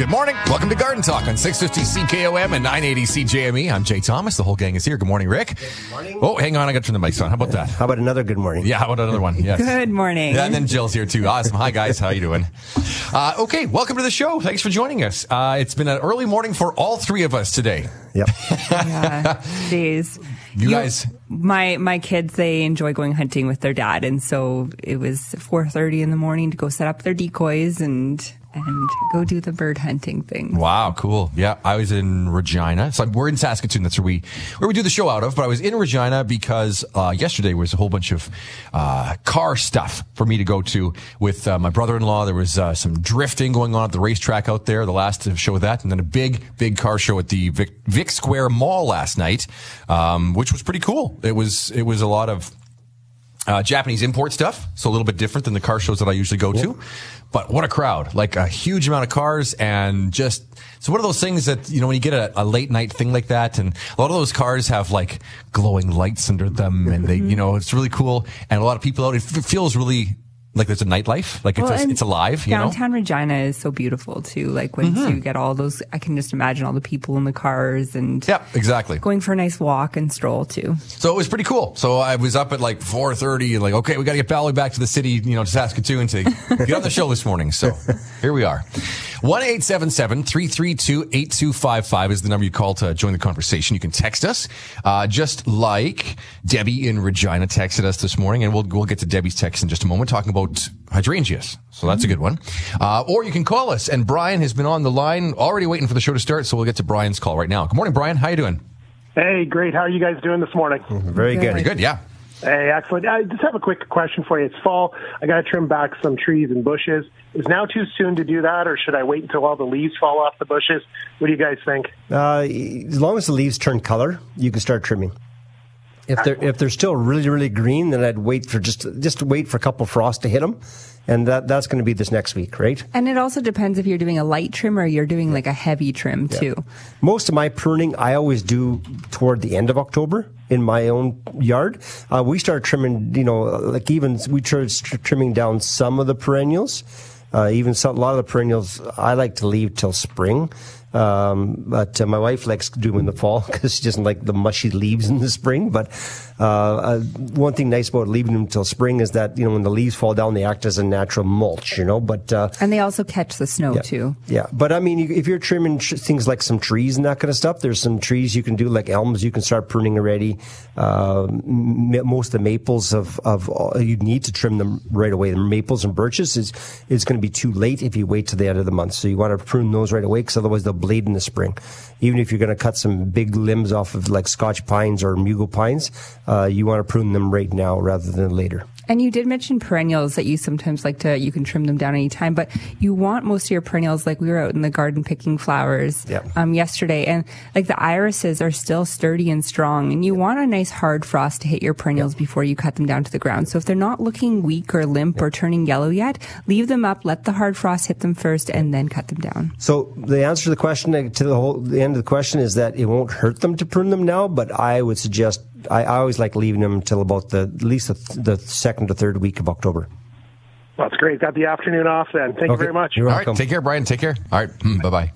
Good morning. Welcome to Garden Talk on 650 CKOM and 980 CJME. I'm Jay Thomas. The whole gang is here. Good morning, Rick. Good morning. Oh, hang on. I got to turn the mics on. How about that? How about another good morning? Yeah, how about another one? Yes. Good morning. Yeah, and then Jill's here too. Awesome. Hi, guys. How you doing? Okay, welcome to the show. Thanks for joining us. It's been an early morning for all three of us today. Yep. Yeah. Jeez. You guys... My kids, they enjoy going hunting with their dad, and so it was 4:30 in the morning to go set up their decoys and go do the bird hunting thing. Wow, cool. Yeah, I was in Regina. So we're in Saskatoon. That's where we do the show out of. But I was in Regina because yesterday was a whole bunch of car stuff for me to go to with my brother-in-law. There was some drifting going on at the racetrack out there, the last show of that, and then a big car show at the Vic Square Mall last night, which was pretty cool. It was a lot of Japanese import stuff, so a little bit different than the car shows that I usually go to. But what a crowd, like a huge amount of cars, and just, so one of those things that, you know, when you get a late night thing like that, and a lot of those cars have like glowing lights under them, and they, you know, it's really cool, and a lot of people out, it feels really like there's a nightlife, like it's alive, you know? Downtown Regina is so beautiful too, like once you get all those, I can just imagine all the people in the cars and yeah, exactly. Going for a nice walk and stroll too. So it was pretty cool. So I was up at like 4:30 and like, okay, we got to get Valerie back to the city, you know, to Saskatoon to get on the show this morning. So here we are. 1-877-332-8255 is the number you call to join the conversation. You can text us, just like Debbie in Regina texted us this morning, and we'll get to Debbie's text in just a moment, talking about hydrangeas. So that's a good one. Or you can call us, and Brian has been on the line already waiting for the show to start, so we'll get to Brian's call right now. Good morning, Brian. How you doing? Hey, great. How are you guys doing this morning? Very good. Very good, yeah. Hey, excellent. I just have a quick question for you. It's fall. I got to trim back some trees and bushes. Is now too soon to do that, or should I wait until all the leaves fall off the bushes? What do you guys think? As long as the leaves turn color, you can start trimming. If they're still really, really green, then I'd wait for just wait for a couple of frosts to hit them, and that's going to be this next week, right? And it also depends if you're doing a light trim or you're doing like a heavy trim too. Most of my pruning I always do toward the end of October in my own yard. We start trimming, you know, like we started trimming down some of the perennials. A lot of the perennials I like to leave till spring. But my wife likes to do them in the fall because she doesn't like the mushy leaves in the spring. But one thing nice about leaving them till spring is that, you know, when the leaves fall down, they act as a natural mulch, you know. But and they also catch the snow too. Yeah, but I mean, if you're trimming things like some trees and that kind of stuff, there's some trees you can do, like elms. You can start pruning already. Most of the maples you need to trim them right away. The maples and birches is going to be too late if you wait till the end of the month. So you want to prune those right away, because otherwise they'll blade in the spring. Even if you're going to cut some big limbs off of like Scotch pines or Mugo pines, you want to prune them right now rather than later. And you did mention perennials that you sometimes you can trim them down anytime, but you want most of your perennials, like we were out in the garden picking flowers yesterday, and like the irises are still sturdy and strong, and you want a nice hard frost to hit your perennials before you cut them down to the ground. So if they're not looking weak or limp or turning yellow yet, leave them up, let the hard frost hit them first, and then cut them down. So the answer to the question, the end of the question, is that it won't hurt them to prune them now, but I would suggest, I always like leaving them until about at least the second to third week of October. Well, that's great. Got the afternoon off then. Thank you very much. You're welcome. All right, take care, Brian. Take care. All right, bye-bye.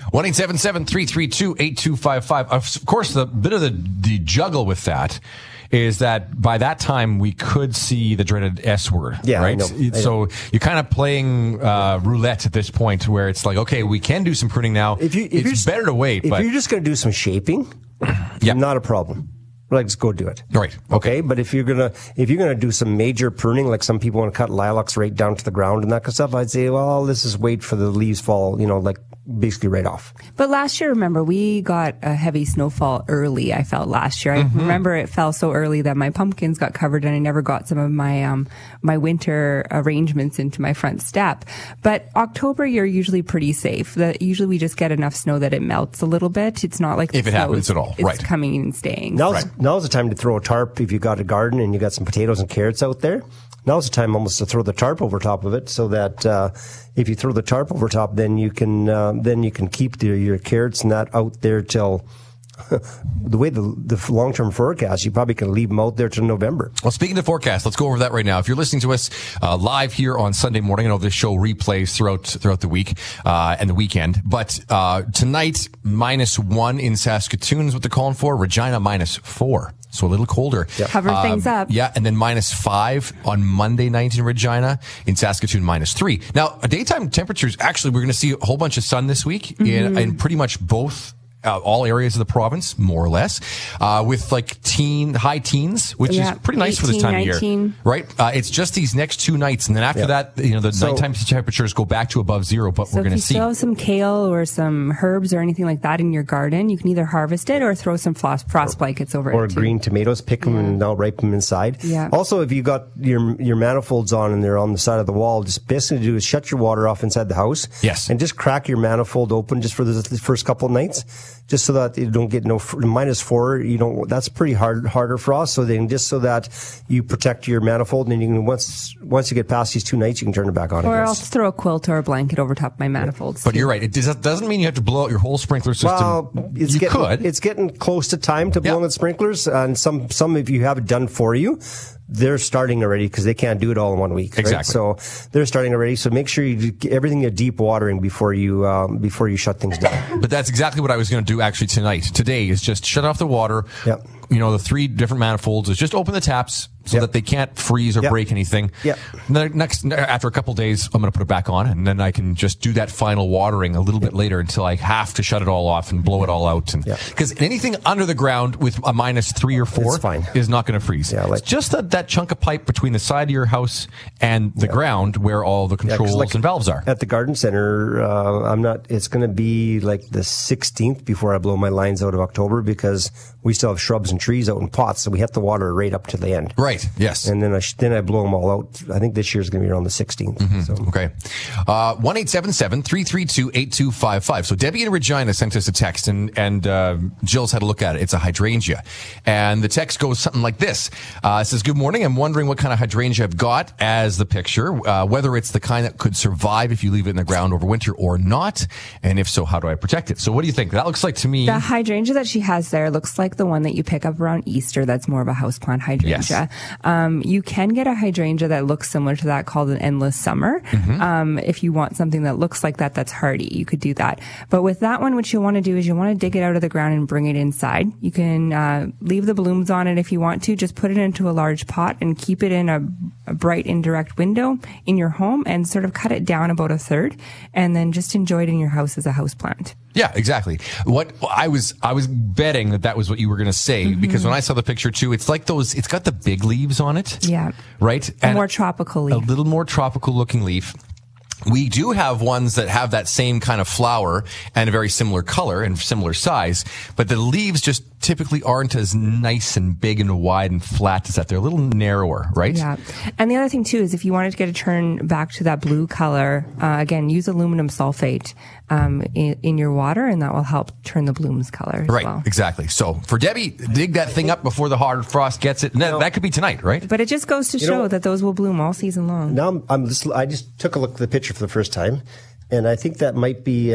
1-877-332-8255. Of course, the bit of the juggle with that is that by that time we could see the dreaded S word, right? I know. So you're kind of playing roulette at this point, where it's like, okay, we can do some pruning now. It's better to wait. If you're just going to do some shaping, not a problem. Like, just go do it. Right. Okay. But if you're gonna do some major pruning, like some people want to cut lilacs right down to the ground and that kind of stuff, I'd say, well, let's just wait for the leaves fall, you know, like basically right off. But last year, remember, we got a heavy snowfall early, I felt last year. I remember it fell so early that my pumpkins got covered and I never got some of my my winter arrangements into my front step. But October, you're usually pretty safe. Usually we just get enough snow that it melts a little bit. It's not like if it happens at all, it's coming and staying. Now's the time to throw a tarp if you got a garden and you got some potatoes and carrots out there. Now's the time almost to throw the tarp over top of it, so that if you throw the tarp over top, then you can keep your carrots and that out there till the way the long-term forecast, you probably can leave them out there till November. Well, speaking of forecast, let's go over that right now. If you're listening to us live here on Sunday morning, I know this show replays throughout the week and the weekend. But tonight, -1 in Saskatoon is what they're calling for. Regina -4. So a little colder. Yep. Cover things up. Yeah, and then -5 on Monday night in Regina. In Saskatoon, -3. Now, daytime temperatures, actually, we're going to see a whole bunch of sun this week in pretty much both all areas of the province, more or less, with like high teens, which is pretty nice 18, for this time 19. of year, right? It's just these next 2 nights, and then after that, the nighttime temperatures go back to above zero. But So we're going to if you still have some kale or some herbs or anything like that in your garden, you can either harvest it or throw some frost blankets over it. Or too. green tomatoes, pick them and now ripe them inside. Yeah. Also, if you got your manifolds on and they're on the side of the wall, just basically do is shut your water off inside the house. Yes. And just crack your manifold open just for the first couple of nights, just so that you don't get -4. You don't. That's pretty harder frost. So then, just so that you protect your manifold, and then you can once you get past these 2 nights, you can turn it back on. Or again. I'll just throw a quilt or a blanket over top of my manifolds. But too. you're right. It doesn't mean you have to blow out your whole sprinkler system. Well, it's getting close to time to blow Yeah. out sprinklers, and some if you have it done for you, they're starting already because they can't do it all in 1 week. Right? Exactly. So they're starting already. So make sure you do everything you're deep watering before you shut things down. But that's exactly what I was going to do actually today is just shut off the water. Yep. The 3 different manifolds is just open the taps so that they can't freeze or break anything. Yep. After a couple of days, I'm going to put it back on, and then I can just do that final watering a little bit later until I have to shut it all off and blow it all out. Because anything under the ground with a -3 or 4 It's fine. is not going to freeze. Yeah, it's just that chunk of pipe between the side of your house and the ground where all the controls and valves are. At the garden center, it's going to be like the 16th before I blow my lines out of October because we still have shrubs and trees out in pots, so we have to water right up to the end. Right. Yes. And then I blow them all out. I think this year's going to be around the 16th. So. Okay. 1-877-332-8255. So Debbie in Regina sent us a text, and Jill's had a look at it. It's a hydrangea. And the text goes something like this. It says, "Good morning. I'm wondering what kind of hydrangea I've got as the picture, whether it's the kind that could survive if you leave it in the ground over winter or not. And if so, how do I protect it?" So what do you think? That looks like to me... The hydrangea that she has there looks like the one that you pick up around Easter. That's more of a houseplant hydrangea. Yes. You can get a hydrangea that looks similar to that called an endless summer. If you want something that looks like that's hardy, you could do that. But with that one, what you want to do is you want to dig it out of the ground and bring it inside. You can leave the blooms on it if you want to. Just put it into a large pot and keep it in a bright indirect window in your home and sort of cut it down about a third and then just enjoy it in your house as a houseplant. Yeah, exactly. What I was betting that was what you were going to say because when I saw the picture too, it's like it's got the big leaves on it. Yeah. Right? A more tropical leaf. A little more tropical looking leaf. We do have ones that have that same kind of flower and a very similar color and similar size, but the leaves just typically aren't as nice and big and wide and flat as that. They're a little narrower, right? Yeah. And the other thing too is if you wanted to get a turn back to that blue color, again, use aluminum sulfate in your water, and that will help turn the blooms color as well. Exactly. So for Debbie, dig that thing up before the hard frost gets it. And that could be tonight, right? But it just goes to show that those will bloom all season long. Now I just took a look at the picture for the first time, and I think that might be.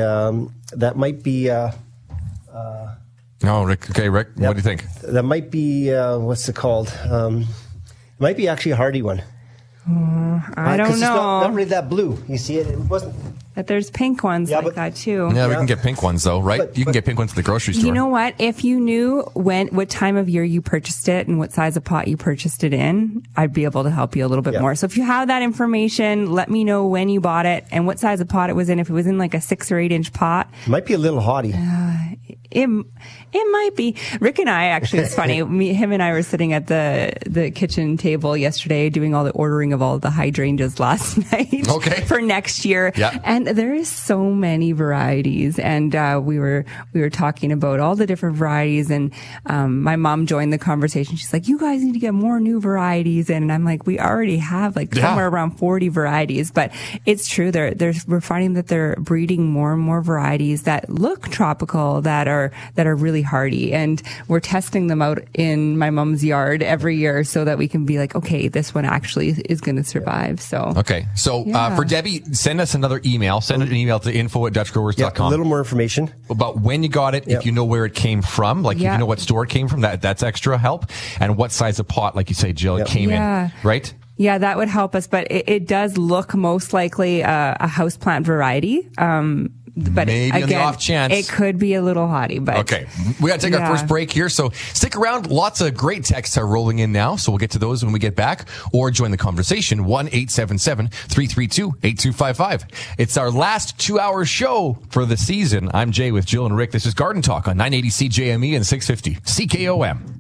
Oh, Rick. Okay, Rick. Yep. What do you think? That might be what's it called? It might be actually a hardy one. I don't know. It's not really that blue. You see it? It wasn't. But there's pink ones that too. Yeah, we can get pink ones though, right? You can get pink ones at the grocery store. You know what? If you knew what time of year you purchased it and what size of pot you purchased it in, I'd be able to help you a little bit more. So if you have that information, let me know when you bought it and what size of pot it was in. If it was in like a 6 or 8 inch pot, it might be a little haughty. It might be. Rick and I actually, it's funny. Him and I were sitting at the kitchen table yesterday doing all the ordering of all the hydrangeas last night for next year. Yeah. And there is so many varieties. And we were talking about all the different varieties. And my mom joined the conversation. She's like, "You guys need to get more new varieties." And I'm like, "We already have somewhere around 40 varieties." But it's true. We're finding that they're breeding more and more varieties that look tropical, that are really really hardy. And we're testing them out in my mom's yard every year so that we can be like, okay, this one actually is going to survive. So okay. So for Debbie, send us another email. Send an email to info@dutchgrowers.com. A little more information about when you got it, if you know where it came from, like if you know what store it came from, that's extra help. And what size of pot, like you say, Jill, it came in, right? Yeah, that would help us. But it does look most likely a houseplant variety. But maybe again, on the off chance, it could be a little hotty. But okay, we got to take our first break here, so stick around. Lots of great texts are rolling in now, so we'll get to those when we get back, or join the conversation 1-877-332-8255. It's our last 2-hour show for the season. I'm Jay with Jill and Rick. This is Garden Talk on 980 CJME and 650 CKOM.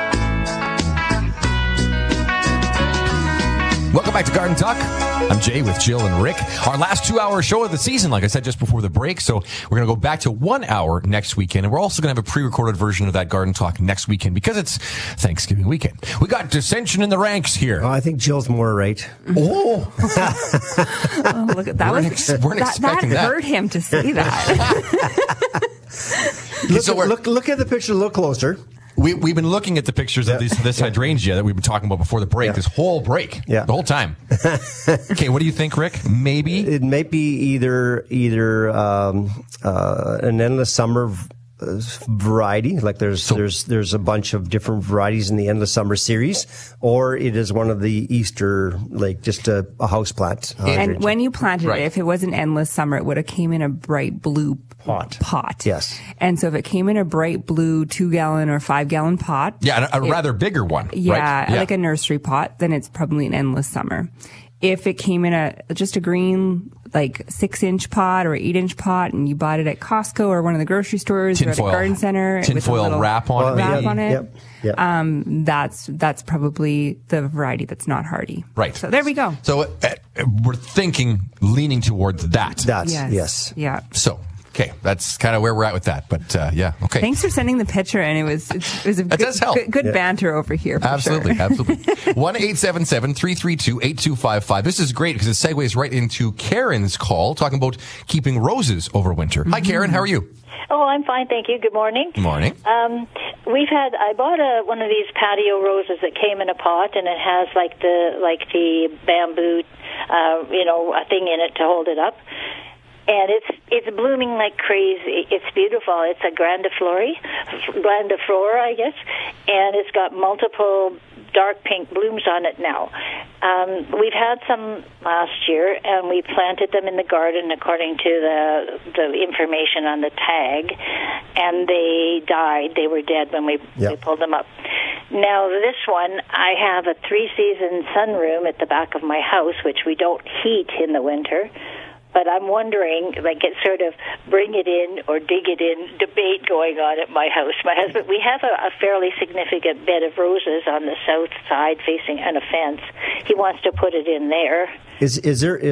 Welcome back to Garden Talk. I'm Jay with Jill and Rick. Our last 2-hour show of the season, like I said just before the break. So we're going to go back to 1 hour next weekend. And we're also going to have a pre-recorded version of that Garden Talk next weekend because it's Thanksgiving weekend. We got dissension in the ranks here. I think Jill's more right. Oh, look at that. Weren't expecting that. Hurt him to say that. Look at the picture a little closer. We've been looking at the pictures of this hydrangea that we've been talking about before the break, this whole break, the whole time. Okay, what do you think, Rick? Maybe? It might be either an endless summer variety, like there's a bunch of different varieties in the Endless Summer series, or it is one of the Easter, like just a house plant. And when you planted it, if it was an Endless Summer, it would have came in a bright blue pot. Yes. And so if it came in a bright blue 2-gallon or 5-gallon pot. Yeah, a rather bigger one. Yeah, right? like a nursery pot, then it's probably an Endless Summer. If it came in just a green, like 6-inch pot or 8-inch pot, and you bought it at Costco or one of the grocery stores or at a garden center, tinfoil wrap on it. That's probably the variety that's not hardy. Right. So there we go. So we're leaning towards that. Yes. Yeah. So. Okay, that's kind of where we're at with that. But okay. Thanks for sending the picture, and it was a good banter over here. Absolutely. 1-877-332-8255. This is great because it segues right into Karen's call, talking about keeping roses over winter. Hi, Karen. How are you? Oh, I'm fine, thank you. Good morning. Good morning. I bought one of these patio roses that came in a pot, and it has like the bamboo, a thing in it to hold it up. And it's blooming like crazy. It's beautiful. It's a grandiflora, I guess, and it's got multiple dark pink blooms on it now. We've had some last year, and we planted them in the garden according to the information on the tag, and they died. They were dead when we pulled them up. Now, this one, I have a 3-season sunroom at the back of my house, which we don't heat in the winter. But I'm wondering, it's sort of bring it in or dig it in debate going on at my house. My husband, we have a fairly significant bed of roses on the south side facing on a fence. He wants to put it in there. Is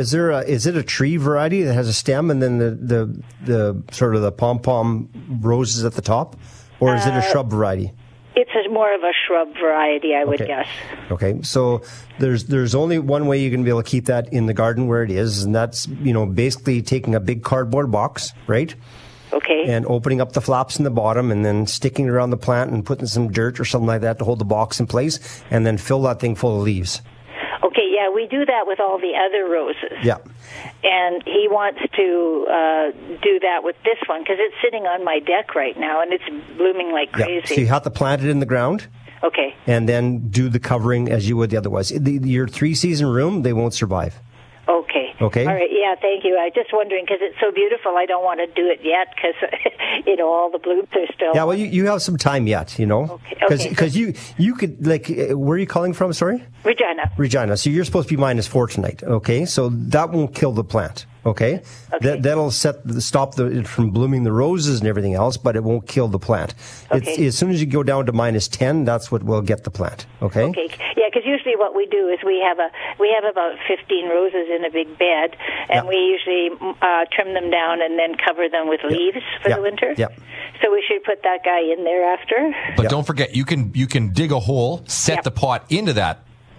it a tree variety that has a stem and then the sort of the pom-pom roses at the top? Or is it a shrub variety? It's more of a shrub variety, I would guess. Okay, so there's only one way you're going to be able to keep that in the garden where it is, and that's basically taking a big cardboard box, right? Okay. And opening up the flaps in the bottom, and then sticking it around the plant and putting some dirt or something like that to hold the box in place, and then fill that thing full of leaves. Okay, yeah, we do that with all the other roses. Yeah. And he wants to do that with this one because it's sitting on my deck right now, and it's blooming like crazy. Yeah. So you have to plant it in the ground. Okay. And then do the covering as you would the otherwise. Your 3-season room, they won't survive. Okay. Okay. All right. Yeah. Thank you. I just wondering because it's so beautiful. I don't want to do it yet because all the blooms are still. Yeah. Well, you have some time yet. Because you could where are you calling from? Sorry. Regina. So you're supposed to be -4 tonight. Okay. So that won't kill the plant. Okay. That'll stop it from blooming the roses and everything else, but it won't kill the plant. Okay. As soon as you go down to -10, that's what will get the plant. Okay. Okay. Yeah. Because usually what we do is we have about 15 roses in a big bed, and we usually trim them down and then cover them with leaves for the winter. Yeah. So we should put that guy in there after. But don't forget, you can dig a hole, set the pot into that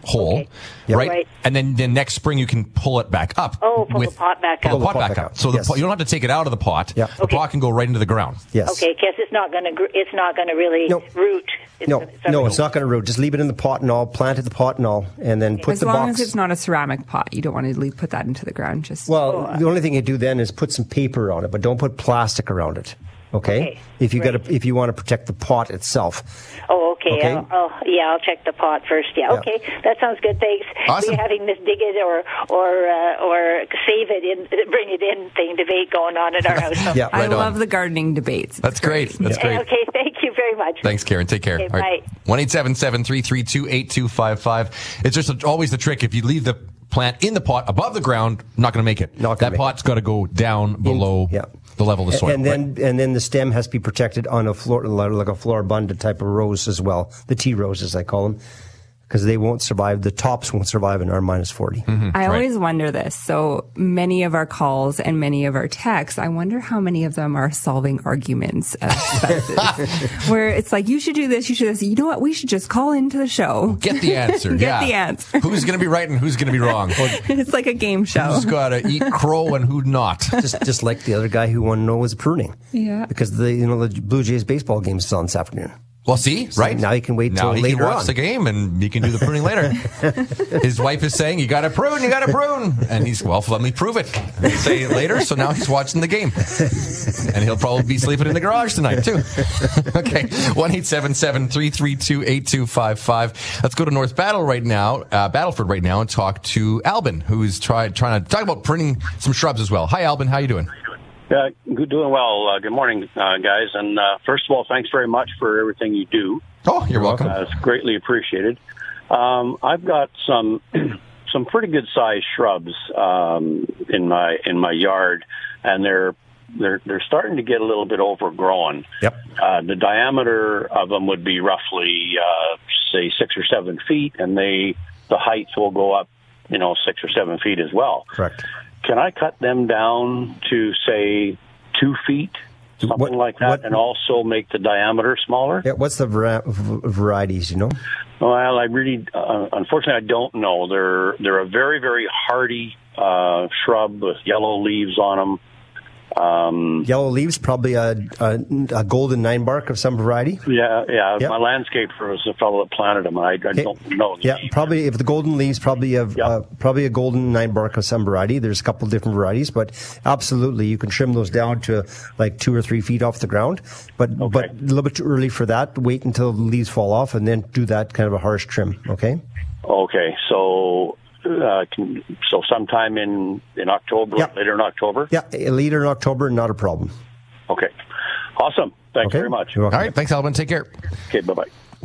hole, Okay. right? Right. And then next spring you can pull it back up. Oh, pull the pot back up. Pull the pot back up. So Yes. you don't have to take it out of the pot. Yeah. The pot can go right into the ground. Yes. Okay, because it's not going to really No. root. No, it's not going to root. Just leave it in the pot and all, plant it in the pot and all, and then put As the long box. as it's not a ceramic pot, you don't want to put that into the ground. Just Well, the only thing you do then is put some paper on it, but don't put plastic around it. Okay? Okay, If you want to protect the pot itself. Oh, okay. Okay. I'll check the pot first. Yeah. Yeah. Okay, that sounds good. Thanks. Awesome. We're having this dig it or save it in, bring it in thing debate going on at our house. So. Yeah. I Right on. love the gardening debates. That's great. That's great. Okay, thank you very much. Thanks, Karen. Take care. Okay, All right. bye. 1-877-332-8255. It's just always the trick. If you leave the plant in the pot above the ground, not going to make it. Not gonna that make pot's got to go down below yeah. the level of the soil. And then the stem has to be protected on a floor, like a floribunda type of rose as well. The tea roses, I call them. Because they won't survive, the tops won't survive in our minus 40. I always wonder this. So many of our calls and many of our texts, I wonder how many of them are solving arguments of spouses. Where it's like, you should do this, you should do this. You know what? We should just call into the show. Get the answer. Get the answer. Who's going to be right and who's going to be wrong? It's like a game show. Who's got to eat crow and who not? just like the other guy who wanted to know was pruning. Yeah. Because the Blue Jays baseball game is on this afternoon. Well, see, right? now you can wait till Now he later can watch on. the game and he can do the pruning later. His wife is saying, you got to prune. And he's, well, let me prove it. And say it later. So now he's watching the game. And he'll probably be sleeping in the garage tonight, too. Okay. 1-877-332-8255. Let's go to North Battleford right now and talk to Albin, who's trying to talk about pruning some shrubs as well. Hi, Albin. How you doing? Doing well. Good morning, guys. And first of all, thanks very much for everything you do. Oh, you're welcome. It's greatly appreciated. I've got some pretty good sized shrubs in my yard, and they're starting to get a little bit overgrown. Yep. The diameter of them would be roughly say 6 or 7 feet, and the height will go up 6 or 7 feet as well. Correct. Can I cut them down to, say, 2 feet, something like that, and also make the diameter smaller? Yeah, what's the varieties, you know? Well, I really, unfortunately, I don't know. They're a very, very hardy shrub with yellow leaves on them. Yellow leaves, probably a golden 9-bark of some variety. Yeah. Yep. My landscaper was the fellow that planted them. I don't know. Yeah, probably if the golden leaves, probably a golden 9-bark of some variety. There's a couple of different varieties, but absolutely you can trim those down to like 2 or 3 feet off the ground. But a little bit too early for that. Wait until the leaves fall off and then do that kind of a harsh trim. Okay. Okay. So sometime in October, later in October? Yeah, later in October, not a problem. Okay. Awesome. Thanks very much. You're welcome. All right. Thanks, Albin. Take care. Okay, bye-bye.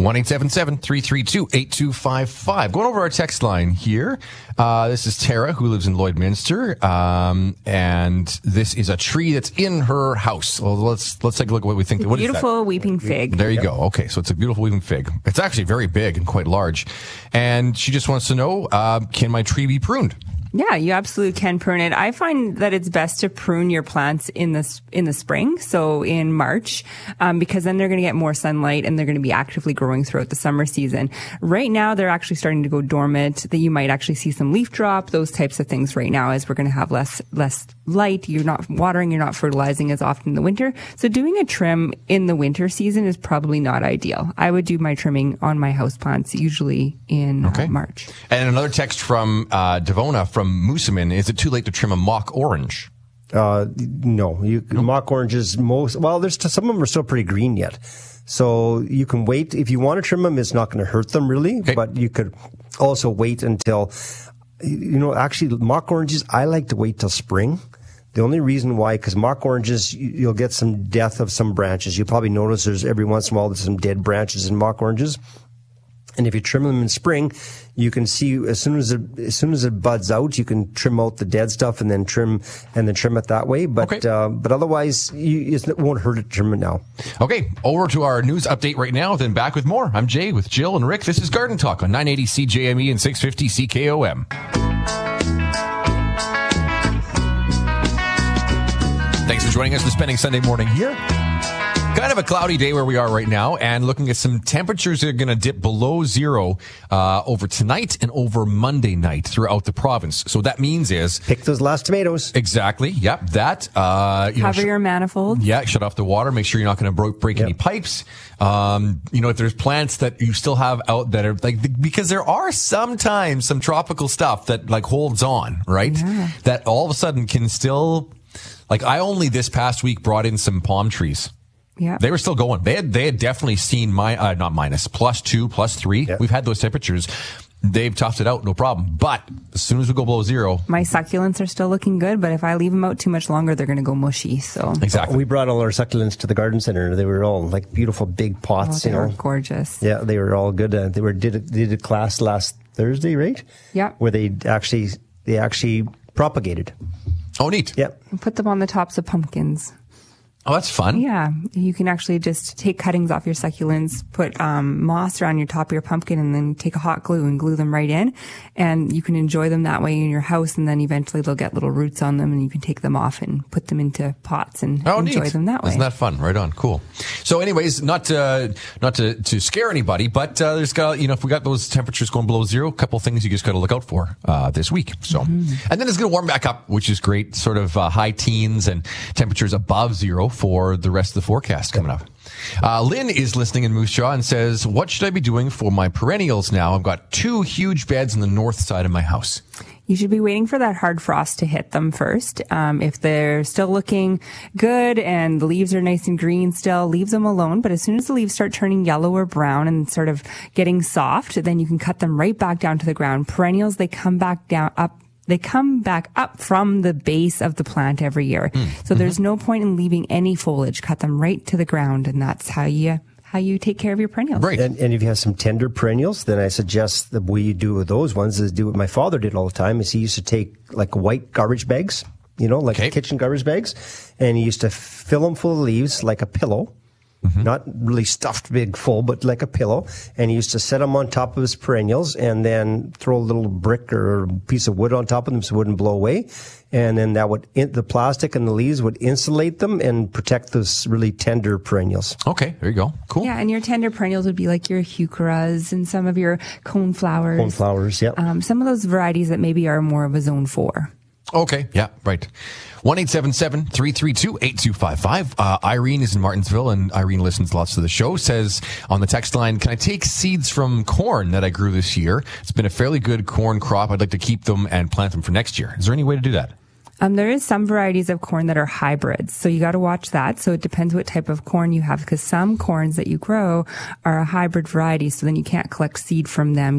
1-877-332-8255. Going over our text line here. This is Tara, who lives in Lloydminster. And this is a tree that's in her house. Well, let's take a look at what we think. What Beautiful is that? weeping fig. There you go. Okay, so it's a beautiful weeping fig. It's actually very big and quite large. And she just wants to know, can my tree be pruned? Yeah, you absolutely can prune it. I find that it's best to prune your plants in the spring, so in March, because then they're going to get more sunlight and they're going to be actively growing throughout the summer season. Right now, they're actually starting to go dormant. That you might actually see some leaf drop, those types of things right now, as we're going to have less light. You're not watering, you're not fertilizing as often in the winter. So doing a trim in the winter season is probably not ideal. I would do my trimming on my houseplants usually in March. And another text from Devona from Moosomin. Is it too late to trim a mock orange? No. Mock oranges, some of them are still pretty green yet. So you can wait. If you want to trim them, it's not going to hurt them really, but you could also wait until, actually mock oranges, I like to wait till spring. The only reason why, because mock oranges, you'll get some death of some branches. You'll probably notice there's every once in a while there's some dead branches in mock oranges. And if you trim them in spring, you can see as soon as it buds out, you can trim out the dead stuff and then trim it that way. But otherwise, it won't hurt to trim it now. Okay, over to our news update right now. Then back with more. I'm Jay with Jill and Rick. This is Garden Talk on 980 CJME and 650 CKOM. Thanks for joining us this spending Sunday morning here. Got kind of a cloudy day where we are right now, and looking at some temperatures that are going to dip below zero over tonight and over Monday night throughout the province. So what that means is Pick those last tomatoes. exactly, yep, that. Cover your manifold. Yeah, shut off the water. Make sure you're not going to break any pipes. If there's plants that you still have out that are like, because there are sometimes some tropical stuff that like holds on, right? Yeah. That all of a sudden can still, like I only this past week brought in some palm trees. Yeah. They were still going. They had definitely seen not minus, +2, +3. Yeah. We've had those temperatures. They've toughed it out, no problem. But as soon as we go below zero. My succulents are still looking good, but if I leave them out too much longer, they're going to go mushy. So Exactly. We brought all our succulents to the garden center. They were all like beautiful big pots, they are gorgeous. Yeah, they were all good. They did a class last Thursday, right? Yeah. Where they actually propagated. Oh, neat. Yeah. Put them on the tops of pumpkins. Oh, that's fun. Yeah, you can actually just take cuttings off your succulents, put moss around your top of your pumpkin, and then take a hot glue and glue them right in. And you can enjoy them that way in your house, and then eventually they'll get little roots on them, and you can take them off and put them into pots and enjoy neat. them that way. Isn't that fun? Right on. Cool. So anyways, not to scare anybody, but there's got, if we got those temperatures going below zero, a couple of things you just got to look out for this week. So, and then it's going to warm back up, which is great, sort of high teens and temperatures above zero for the rest of the forecast coming up. Lynn is listening in Moose Jaw and says, what should I be doing for my perennials now? I've got 2 huge beds on the north side of my house. You should be waiting for that hard frost to hit them first. If they're still looking good and the leaves are nice and green still, leave them alone. But as soon as the leaves start turning yellow or brown and sort of getting soft, then you can cut them right back down to the ground. Perennials, they come back up from the base of the plant every year. So there's no point in leaving any foliage. Cut them right to the ground, and that's how you take care of your perennials. Right. And if you have some tender perennials, then I suggest the way you do with those ones is do what my father did all the time. Is he used to take like white garbage bags, kitchen garbage bags, and he used to fill them full of leaves like a pillow. Not really stuffed big full, but like a pillow. And he used to set them on top of his perennials and then throw a little brick or a piece of wood on top of them so it wouldn't blow away. And then that would, the plastic and the leaves would insulate them and protect those really tender perennials. Okay, there you go. Cool. Yeah, and your tender perennials would be like your heucheras and some of your coneflowers. Coneflowers, yeah. Some of those varieties that maybe are more of a zone 4. Okay. Yeah, right. 1-877-332-8255. Irene is in Martinsville, and Irene listens lots to the show, says on the text line, can I take seeds from corn that I grew this year? It's been a fairly good corn crop. I'd like to keep them and plant them for next year. Is there any way to do that? There is some varieties of corn that are hybrids, so you got to watch that. So it depends what type of corn you have, because some corns that you grow are a hybrid variety, so then you can't collect seed from them.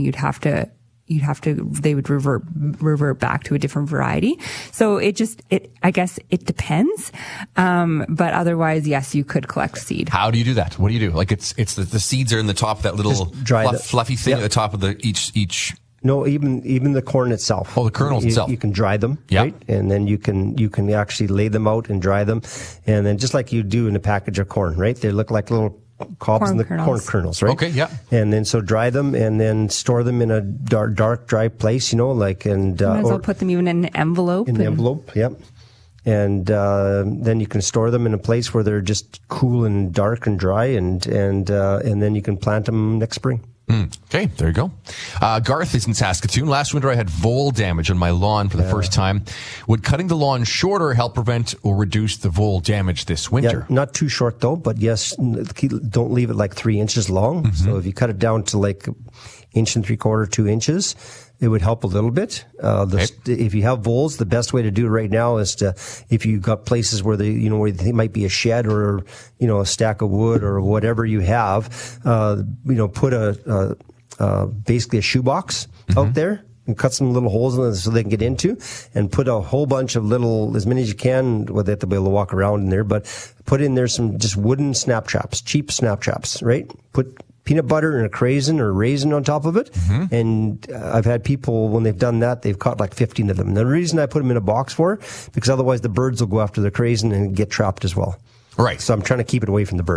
They would revert back to a different variety. So I guess it depends. But otherwise, yes, you could collect seed. How do you do that? What do you do? Like the seeds are in the top of that little fluffy thing at the top of the each. No, even the corn itself. Oh, the kernels itself. You can dry them, right? And then you can actually lay them out and dry them. And then just like you do in a package of corn, right? They look like little cobs in the corn kernels, right? Okay, yeah. And then so dry them and then store them in a dark, dry place, Might as well put them even in an envelope. In the envelope, yep. And then you can store them in a place where they're just cool and dark and dry, and then you can plant them next spring. Okay, there you go. Garth is in Saskatoon. Last winter I had vole damage on my lawn for the first time. Would cutting the lawn shorter help prevent or reduce the vole damage this winter? Yeah, not too short though, but yes, don't leave it like 3 inches long. So if you cut it down to like 1 3/4, 2 inches, it would help a little bit. If you have voles, the best way to do it right now is if you've got places where where they might be a shed or, a stack of wood or whatever you have, put basically a shoebox out there and cut some little holes in it so they can get into, and put a whole bunch of as many as you can, they have to be able to walk around in there, but put in there some just wooden snap traps, cheap snap traps, right? Put peanut butter and a craisin or raisin on top of it. And I've had people, when they've done that, they've caught like 15 of them. And the reason I put them in a box because otherwise the birds will go after the craisin and get trapped as well. Right. So I'm trying to keep it away from the birds.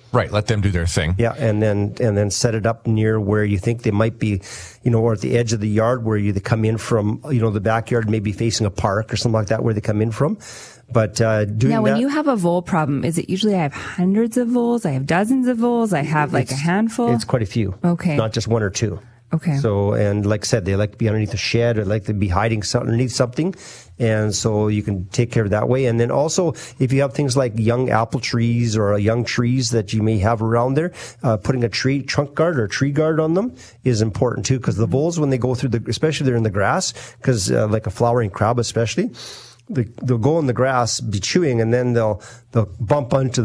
Right, let them do their thing. Yeah, and then set it up near where you think they might be, or at the edge of the yard where they come in from, the backyard maybe facing a park or something like that where they come in from. But doing now, when that, you have a vole problem, is it usually I have hundreds of voles, I have dozens of voles, I have like a handful? It's quite a few. Okay. Not just one or two. Okay. So, and like I said, they like to be underneath a shed or like to be hiding underneath something. And so you can take care of that way. And then also, if you have things like young apple trees or young trees that you may have around there, putting a tree trunk guard or tree guard on them is important too. Because the voles, when they go through especially they're in the grass, because like a flowering crab especially, they'll go in the grass, be chewing, and then they'll bump onto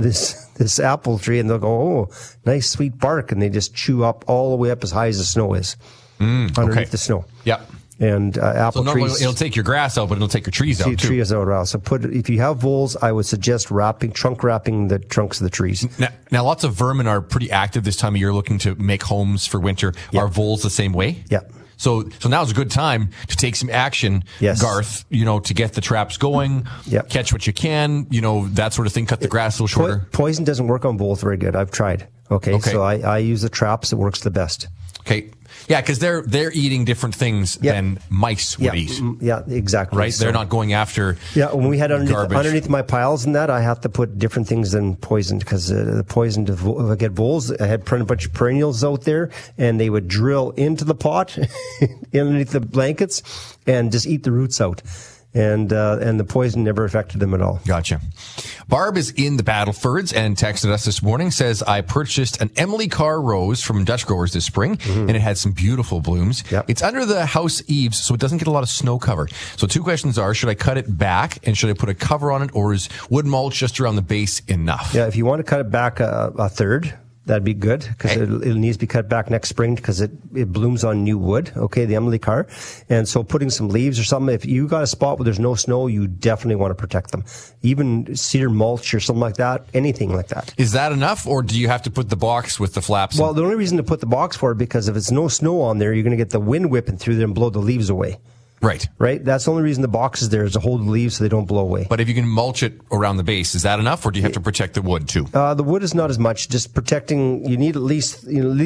this apple tree, and they'll go, oh, nice sweet bark, and they just chew up all the way up as high as the snow is underneath the snow. Yep. And apple trees. It'll take your grass out, but it'll take your trees out too. Trees out. So if you have voles, I would suggest trunk wrapping the trunks of the trees. Now, lots of vermin are pretty active this time of year, looking to make homes for winter. Yep. Are voles the same way? Yeah. So now's a good time to take some action, yes. Garth, to get the traps going, catch what you can, that sort of thing, cut the grass a little shorter. Poison doesn't work on voles very good. I've tried. Okay. So I use the traps. It works the best. Okay. Yeah, because they're eating different things than mice would eat. Yeah, exactly. Right? They're not going after when we had garbage. Underneath my piles and that, I have to put different things than poison because the poison to get voles, I had a bunch of perennials out there and they would drill into the pot underneath the blankets and just eat the roots out. And the poison never affected them at all. Gotcha. Barb is in the Battlefords and texted us this morning, says, I purchased an Emily Carr rose from Dutch Growers this spring, and it had some beautiful blooms. Yep. It's under the house eaves, so it doesn't get a lot of snow cover. So 2 questions are, should I cut it back, and should I put a cover on it, or is wood mulch just around the base enough? Yeah, if you want to cut it back a third, that'd be good because it needs to be cut back next spring because it blooms on new wood. Okay, the Emily Carr. And so putting some leaves or something, if you got a spot where there's no snow, you definitely want to protect them. Even cedar mulch or something like that, anything like that. Is that enough, or do you have to put the box with the flaps? Well, the only reason to put the box for it, because if it's no snow on there, you're going to get the wind whipping through there and blow the leaves away. Right. That's the only reason the box is there, is to hold the leaves so they don't blow away. But if you can mulch it around the base, is that enough, or do you have to protect the wood too? The wood is not as much. Just protecting, you need at least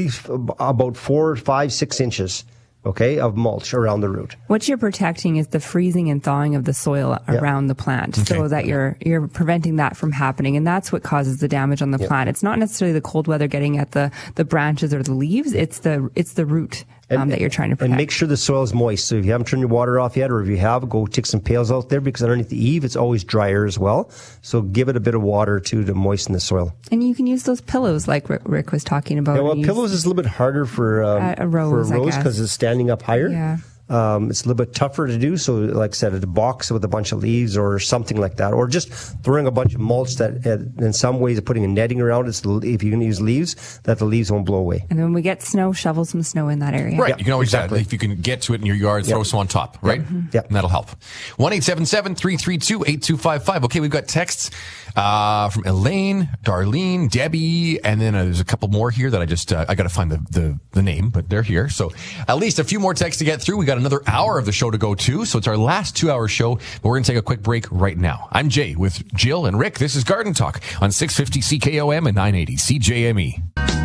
about 4, 5, 6 inches, of mulch around the root. What you're protecting is the freezing and thawing of the soil around the plant, so that you're preventing that from happening, and that's what causes the damage on the plant. It's not necessarily the cold weather getting at the branches or the leaves. It's the root. That you're trying to protect. And make sure the soil is moist. So if you haven't turned your water off yet, or if you have, go take some pails out there, because underneath the eave, it's always drier as well. So give it a bit of water too to moisten the soil. And you can use those pillows like Rick was talking about. Yeah, well, pillows is a little bit harder for a rose because it's standing up higher. Yeah. It's a little bit tougher to do. So, like I said, a box with a bunch of leaves or something like that, or just throwing a bunch of mulch that, in some ways, putting a netting around it. So if you can use leaves, that the leaves won't blow away. And when we get snow, shovel some snow in that area. Right. Yeah, you can always exactly. if you can get to it in your yard, throw some on top. Right. Yeah. And that'll help. 1-877-332-8255. Okay, we've got texts from Elaine, Darlene, Debbie, and then there's a couple more here that I just I got to find the name, but they're here. So at least a few more texts to get through. We got another hour of the show to go to, so it's our last 2-hour show, but we're going to take a quick break right now. I'm Jay with Jill and Rick. This is Garden Talk on 650 CKOM and 980 CJME.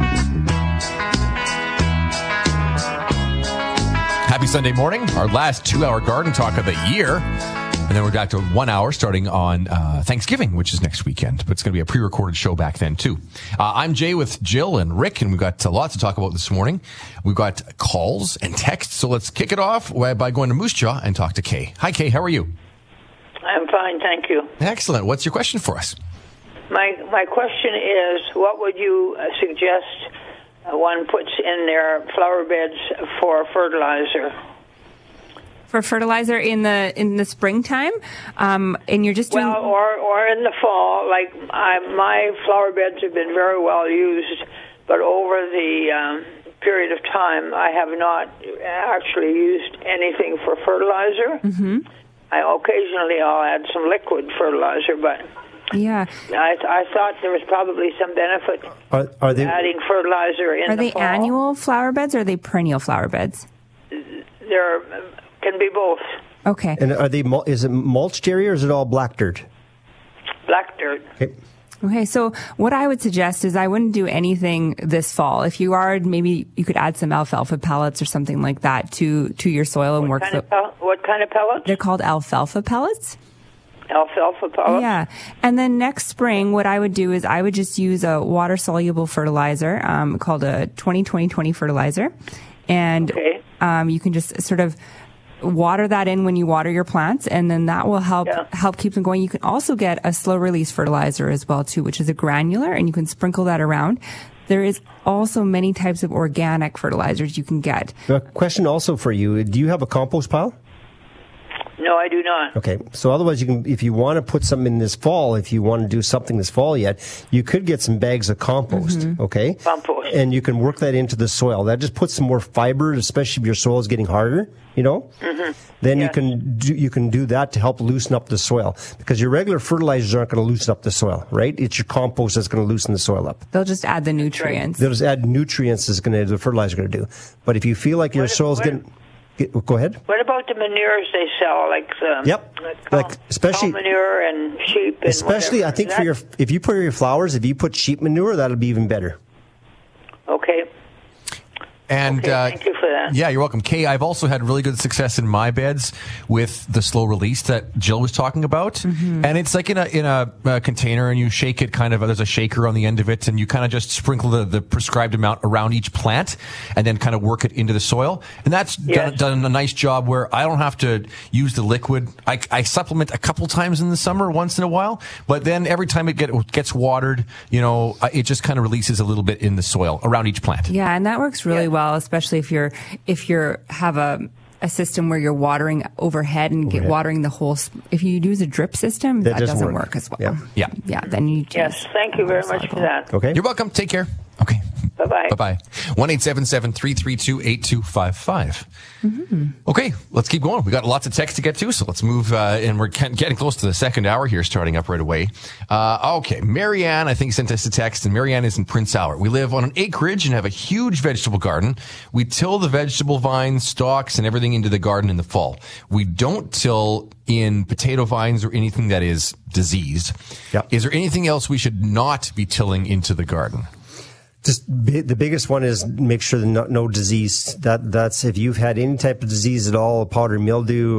Happy Sunday morning, our last 2-hour Garden Talk of the year. And then we're back to 1 hour starting on Thanksgiving, which is next weekend. But it's going to be a pre-recorded show back then, too. I'm Jay with Jill and Rick, and we've got a lot to talk about this morning. We've got calls and texts, so let's kick it off by going to Moose Jaw and talk to Kay. Hi, Kay. How are you? I'm fine, thank you. Excellent. What's your question for us? My question is, what would you suggest one puts in their flower beds for fertilizer? For fertilizer in the springtime, and you're just doing... Well, or in the fall. Like my flower beds have been very well used, but over the period of time, I have not actually used anything for fertilizer. Mm-hmm. Occasionally I'll add some liquid fertilizer, but yeah, I thought there was probably some benefit are they, adding fertilizer in the fall. Are they annual flower beds or are they perennial flower beds? They're... can be both. Okay. And is it mulched area or is it all black dirt? Black dirt. Okay. Okay, so what I would suggest is I wouldn't do anything this fall. If you are, maybe you could add some alfalfa pellets or something like that to your soil and What kind of pellets? They're called alfalfa pellets. Alfalfa pellets? Yeah. And then next spring, what I would do is I would just use a water-soluble fertilizer called a 20-20-20 fertilizer. And you can just sort of water that in when you water your plants, and then that will help keep them going. You can also get a slow-release fertilizer as well, too, which is a granular, and you can sprinkle that around. There is also many types of organic fertilizers you can get. A question also for you. Do you have a compost pile? No, I do not. Okay, so otherwise you can, if you want to put something in this fall, if you want to do something this fall yet, you could get some bags of compost, okay? Compost. And you can work that into the soil. That just puts some more fiber, especially if your soil is getting harder, you know? Then you can do that to help loosen up the soil, because your regular fertilizers aren't going to loosen up the soil, right? It's your compost that's going to loosen the soil up. They'll just add the nutrients. They'll just add nutrients the fertilizer going to do. But if you feel like your soil's getting... Go ahead. What about the manures they sell, like especially cow manure and sheep? And especially, whatever. I think if you put your flowers, if you put sheep manure, that'll be even better. Okay. And thank you for that. Yeah, you're welcome. Kay, I've also had really good success in my beds with the slow release that Jill was talking about. And it's like in a container, and you shake it kind of, there's a shaker on the end of it, and you kind of just sprinkle the prescribed amount around each plant, and then kind of work it into the soil. And that's done a nice job where I don't have to use the liquid. I supplement a couple times in the summer, once in a while, but then every time it gets watered, it just kind of releases a little bit in the soil around each plant. Yeah, and that works really well, especially if you have a system where you're watering overhead and watering the whole. If you use a drip system, that doesn't work as well. Yeah. Then you just thank you very much for that. Okay, you're welcome. Take care. Okay. Bye-bye. Bye-bye. 1-877-332-8255. Okay, let's keep going. We got lots of text to get to, so let's move, and we're getting close to the second hour here, starting up right away. Okay, Marianne, I think, sent us a text, and Marianne is in Prince Albert. We live on an acreage and have a huge vegetable garden. We till the vegetable vines, stalks, and everything into the garden in the fall. We don't till in potato vines or anything that is diseased. Yep. Is there anything else we should not be tilling into the garden? Just the biggest one is make sure that no disease. That's if you've had any type of disease at all, powdery mildew.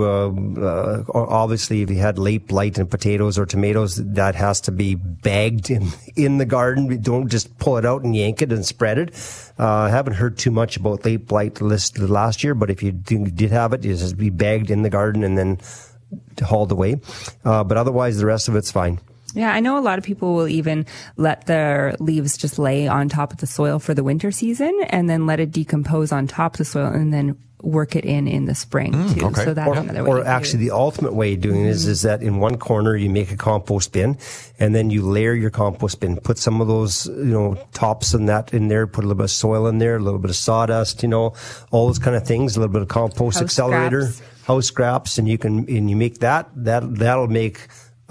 Or obviously, if you had late blight in potatoes or tomatoes, that has to be bagged in the garden. Don't just pull it out and yank it and spread it. I haven't heard too much about late blight last year, but if you did have it, it has to be bagged in the garden and then hauled away. But otherwise, the rest of it's fine. Yeah, I know a lot of people will even let their leaves just lay on top of the soil for the winter season and then let it decompose on top of the soil and then work it in the spring too. Okay. So that's another way. Or actually, the ultimate way of doing it is that in one corner you make a compost bin, and then you layer your compost bin. Put some of those, tops and that in there. Put a little bit of soil in there, a little bit of sawdust, all those kind of things. A little bit of compost accelerator, house scraps, and you make that'll make.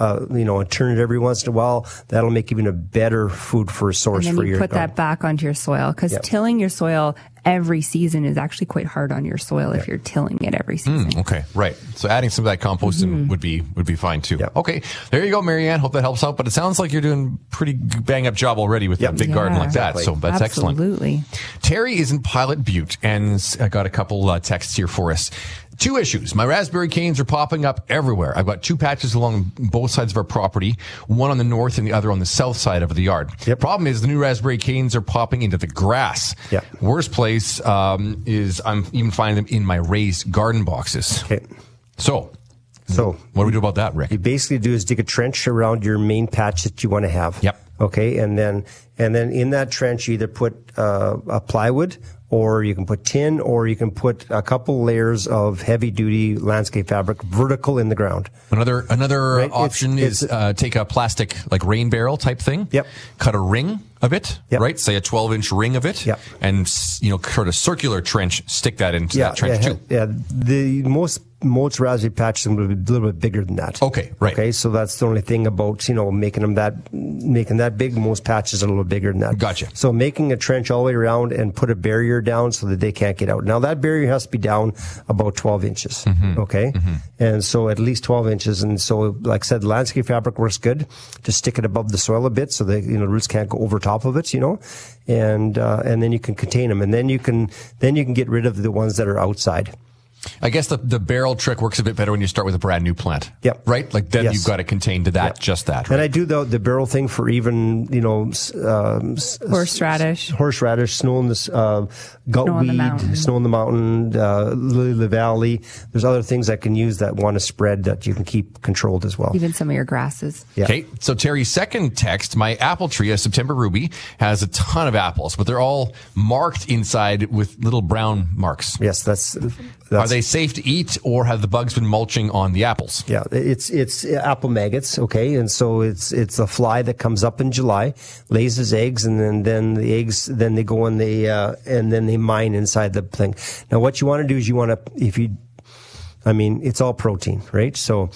And turn it every once in a while. That'll make even a better food for a source for your garden. And then you put that back onto your soil, because tilling your soil every season is actually quite hard on your soil if you're tilling it every season. Okay, right. So adding some of that compost in would be fine too. Yep. Okay, there you go, Marianne. Hope that helps out. But it sounds like you're doing a pretty bang up job already with a big garden like that. So that's excellent. Absolutely. Terry is in Pilot Butte, and I got a couple texts here for us. 2 issues. My raspberry canes are popping up everywhere. I've got 2 patches along both sides of our property, one on the north and the other on the south side of the yard. Yep. Problem is the new raspberry canes are popping into the grass. Yep. Worst place is I'm even finding them in my raised garden boxes. Okay. So what do we do about that, Rick? You basically do is dig a trench around your main patch that you want to have. Yep. Okay, and then in that trench you either put a plywood, or you can put tin, or you can put a couple layers of heavy-duty landscape fabric vertical in the ground. Another option is take a plastic, like rain barrel type thing. Yep. Cut a ring of it, right? Say a 12-inch ring of it. Yep. And, sort of circular trench, stick that into that trench too. Yeah, the most raspberry patches will be a little bit bigger than that. Okay, right. Okay, so that's the only thing about, making that big. Most patches are a little bit bigger than that. Gotcha. So making a trench all the way around and put a barrier barrier down so that they can't get out. Now that barrier has to be down about 12 inches. Okay. And so at least 12 inches. And so, like I said, landscape fabric works good. Just stick it above the soil a bit so that, roots can't go over top of it, and then you can contain them. And then you can get rid of the ones that are outside. I guess the barrel trick works a bit better when you start with a brand new plant. Yep. Right? Like then you've got it contained to that, just that. Right? And I do the barrel thing for even, horseradish, snow in the, gutweed, snow in the mountain, lily of the valley. There's other things I can use that want to spread that you can keep controlled as well. Even some of your grasses. Yeah. Okay. So Terry's second text, my apple tree, a September Ruby, has a ton of apples, but they're all marked inside with little brown marks. Yes, that's Are they safe to eat, or have the bugs been mulching on the apples? Yeah, it's apple maggots, okay, and so it's a fly that comes up in July, lays its eggs, and then the eggs they go and they mine inside the thing. Now, what you want to do is it's all protein, right? So.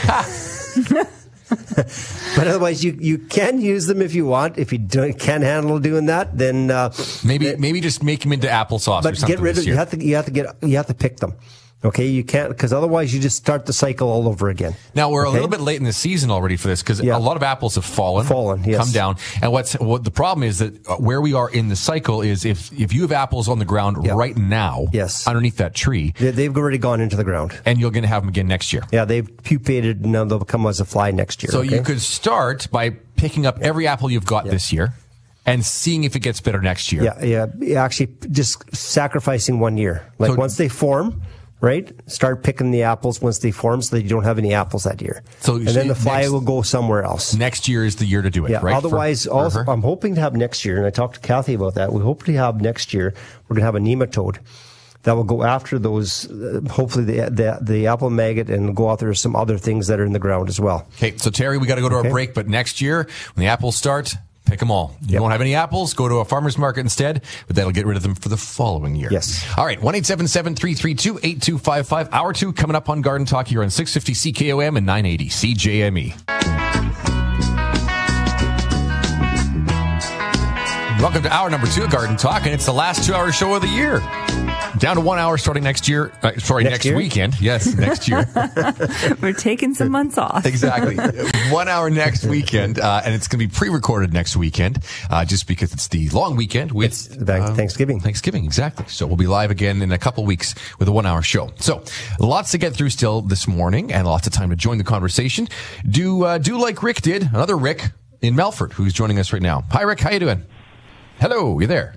But otherwise, you can use them if you want. If you can't handle doing that, then maybe just make them into applesauce. But or something get rid of. You have to pick them. Okay, you can't, because otherwise you just start the cycle all over again. Now we're a little bit late in the season already for this, because a lot of apples have fallen, yes. come down. And what the problem is that where we are in the cycle is if you have apples on the ground right now, underneath that tree, they've already gone into the ground, and you're going to have them again next year. Yeah, they've pupated, and now they'll come as a fly next year. So you could start by picking up every apple you've got this year and seeing if it gets better next year. Yeah. Actually, just sacrificing 1 year. Like once they form. Right? Start picking the apples once they form so that you don't have any apples that year. And then the fly will go somewhere else. Next year is the year to do it, right? Otherwise, I'm hoping to have next year, and I talked to Kathy about that, we hope to have next year, we're going to have a nematode that will go after those, hopefully the apple maggot, and go after some other things that are in the ground as well. Okay, so Terry, we got to go to our break, but next year, when the apples start, pick them all. You don't have any apples, go to a farmer's market instead, but that'll get rid of them for the following year. Yes. All right, 1-877-332-8255. Hour 2 coming up on Garden Talk here on 650 CKOM and 980 CJME. Welcome to hour number 2 of Garden Talk, and it's the last 2-hour show of the year. Down to 1 hour starting next year. Next weekend. Yes, next year. We're taking some months off. Exactly. 1 hour next weekend, and it's going to be pre-recorded next weekend, just because it's the long weekend with Thanksgiving. Thanksgiving, exactly. So we'll be live again in a couple weeks with a 1 hour show. So lots to get through still this morning, and lots of time to join the conversation. Do like Rick did, another Rick in Melfort, who's joining us right now. Hi, Rick. How you doing? Hello, you there?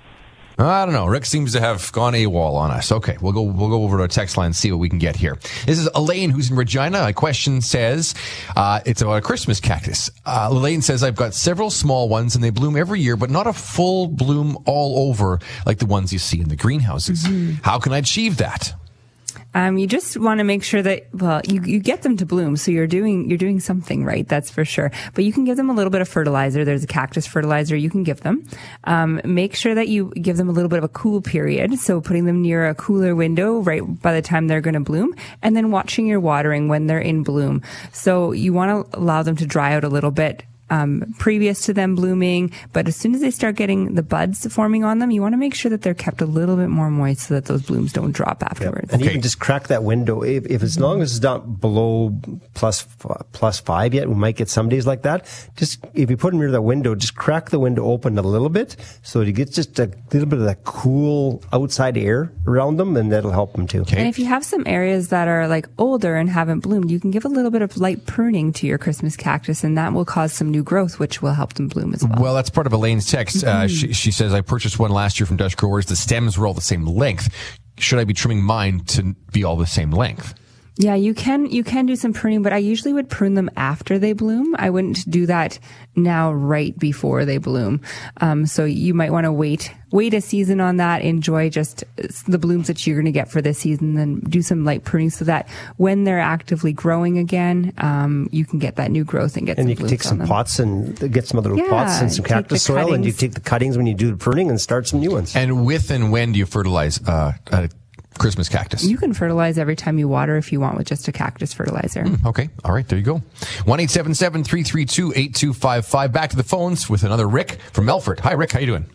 I don't know. Rick seems to have gone AWOL on us. Okay, we'll go over to our text line and see what we can get here. This is Elaine, who's in Regina. A question says, it's about a Christmas cactus. Elaine says, I've got several small ones and they bloom every year, but not a full bloom all over like the ones you see in the greenhouses. Mm-hmm. How can I achieve that? You just want to make sure that, you get them to bloom. So you're doing something right. That's for sure. But you can give them a little bit of fertilizer. There's a cactus fertilizer you can give them. Make sure that you give them a little bit of a cool period. So putting them near a cooler window right by the time they're going to bloom, and then watching your watering when they're in bloom. So you want to allow them to dry out a little bit previous to them blooming, but as soon as they start getting the buds forming on them, you want to make sure that they're kept a little bit more moist so that those blooms don't drop afterwards. And you can just crack that window. If as long as it's not below plus 5 yet, we might get some days like that. Just if you put them near that window, just crack the window open a little bit so you get just a little bit of that cool outside air around them, and that'll help them too. Okay. And if you have some areas that are like older and haven't bloomed, you can give a little bit of light pruning to your Christmas cactus, and that will cause some new growth, which will help them bloom as well. Well, that's part of Elaine's text. She says, I purchased one last year from Dutch Growers. The stems were all the same length. Should I be trimming mine to be all the same length? Yeah, you can do some pruning, but I usually would prune them after they bloom. I wouldn't do that now right before they bloom. So you might want to wait a season on that, enjoy just the blooms that you're going to get for this season, then do some light pruning so that when they're actively growing again, you can get that new growth and get some blooms. And you can take some pots and get some other pots and some cactus soil, and you take the cuttings when you do the pruning and start some new ones. And when do you fertilize Christmas cactus? You can fertilize every time you water if you want with just a cactus fertilizer. Okay. All right. There you go. 1-877-332-8255. Back to the phones with another Rick from Melfort. Hi, Rick. How you doing?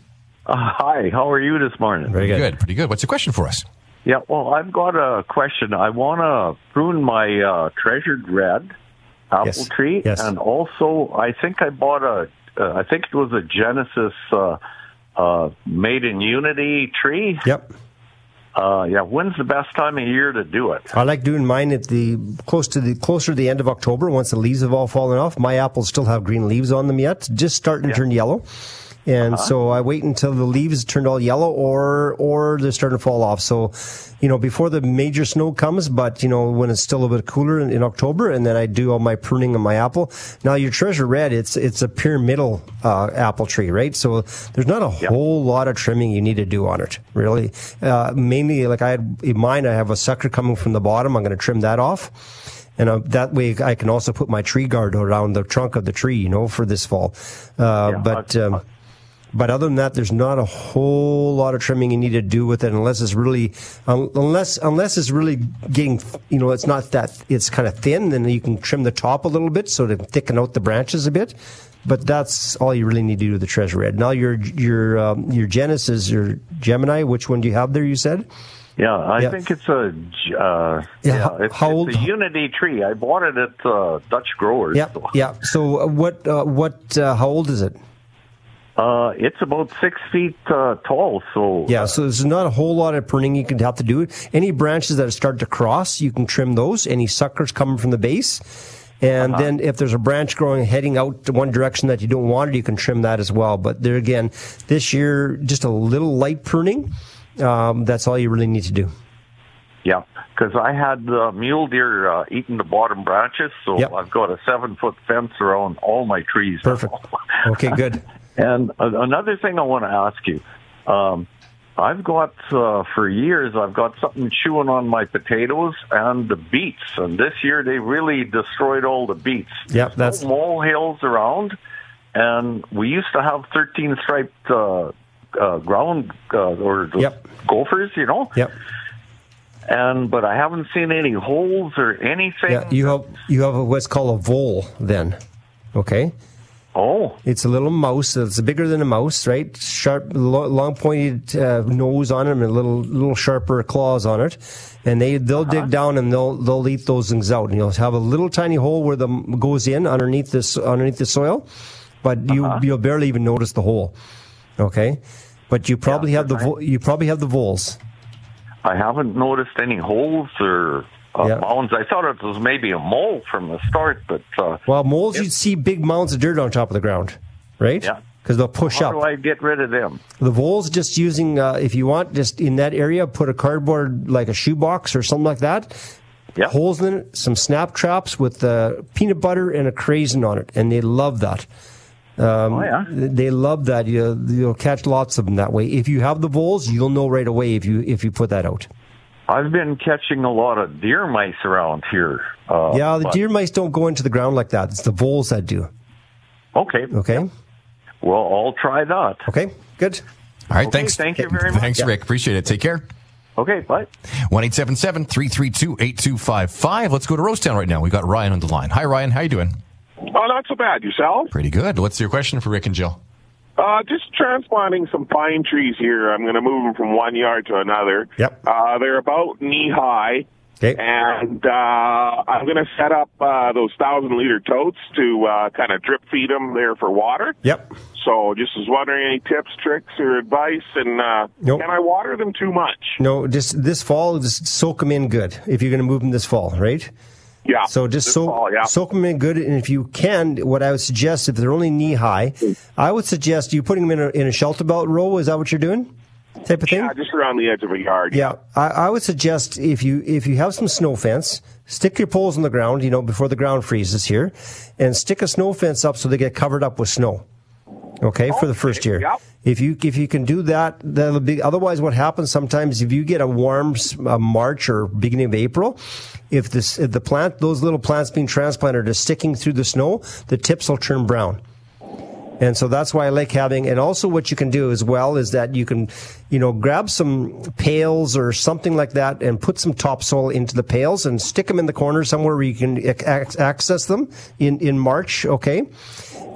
Hi, how are you this morning? Very good. Pretty good. What's your question for us? Yeah, well, I've got a question. I want to prune my Treasured Red apple tree, and also I think I bought I think it was a Genesis Made in Unity tree. Yep. When's the best time of year to do it? I like doing mine at closer to the end of October, once the leaves have all fallen off. My apples still have green leaves on them yet, just starting to turn yellow. And so I wait until the leaves turned all yellow or they're starting to fall off. So, before the major snow comes, but, when it's still a bit cooler in October, and then I do all my pruning on my apple. Now, your Treasure Red, it's a pyramidal apple tree, right? So there's not a whole lot of trimming you need to do on it, really. Mainly, like in mine, I have a sucker coming from the bottom. I'm going to trim that off. And that way I can also put my tree guard around the trunk of the tree, for this fall. But other than that, there's not a whole lot of trimming you need to do with it unless it's really, unless it's really getting, it's not that, it's kind of thin, then you can trim the top a little bit so to thicken out the branches a bit. But that's all you really need to do with the Treasure Red. Now your Genesis, your Gemini, which one do you have there, you said? Yeah, I think it's it's a Unity tree. I bought it at Dutch Growers. Yeah. So how old is it? It's about 6 feet tall. So so there's not a whole lot of pruning you can have to do. Any branches that start to cross, you can trim those. Any suckers coming from the base. And then if there's a branch heading out to one direction that you don't want it, you can trim that as well. But there again, this year, just a little light pruning. That's all you really need to do. Yeah, because I had mule deer eating the bottom branches, so I've got a 7-foot fence around all my trees. Perfect. Okay, good. And another thing I want to ask you, I've got, for years, I've got something chewing on my potatoes and the beets. And this year they really destroyed all the beets. Yeah, that's molehills around. And we used to have 13-striped ground or gophers, Yep. But I haven't seen any holes or anything. Yeah, you have what's called a vole then. Okay. Oh. It's a little mouse. It's bigger than a mouse, right? Sharp, long pointed nose on it and little sharper claws on it. And they'll dig down and they'll eat those things out. And you'll have a little tiny hole where the goes in underneath the soil, but you'll barely even notice the hole. Okay, but you probably have the voles. I haven't noticed any holes or mounds. I thought it was maybe a mole from the start, but moles you'd see big mounds of dirt on top of the ground, right? Yeah, because they'll push up. How do I get rid of them? The voles, just using if you want, just in that area, put a cardboard like a shoebox or something like that. Yeah. Holes in it, some snap traps with peanut butter and a craisin on it, and they love that. They love that. You'll catch lots of them that way. If you have the voles, you'll know right away if you put that out. I've been catching a lot of deer mice around here. The deer mice don't go into the ground like that. It's the voles that do. Okay. Okay. Well, I'll try that. Okay, good. All right, thanks. Thank you very much. Thanks, Rick. Appreciate it. Take care. Okay, bye. 1-877-332-8255. Let's go to Rosetown right now. We've got Ryan on the line. Hi, Ryan. How you doing? Oh, not so bad. Yourself? Pretty good. What's your question for Rick and Jill? Just transplanting some pine trees here. I'm going to move them from one yard to another. Yep. They're about knee high. Okay. And I'm going to set up those 1,000-liter totes to kind of drip feed them there for water. Yep. So just was wondering any tips, tricks, or advice, and Nope. Can I water them too much? No, just this fall, just soak them in good if you're going to move them this fall, right? Yeah. So just soak them in good, and if you can, what I would suggest, if they're only knee high, I would suggest you putting them in a shelter belt row. Is that what you're doing? Type of thing? Yeah, just around the edge of a yard. Yeah, I would suggest if you have some snow fence, stick your poles in the ground, before the ground freezes here, and stick a snow fence up so they get covered up with snow. Okay, for the first year. Yep. If you can do that, that'll be. Otherwise, what happens sometimes if you get a warm March or beginning of April, if those little plants being transplanted are sticking through the snow, the tips will turn brown. And so that's why I like having, and also what you can do as well is that you can, grab some pails or something like that and put some topsoil into the pails and stick them in the corner somewhere where you can access them in March, okay?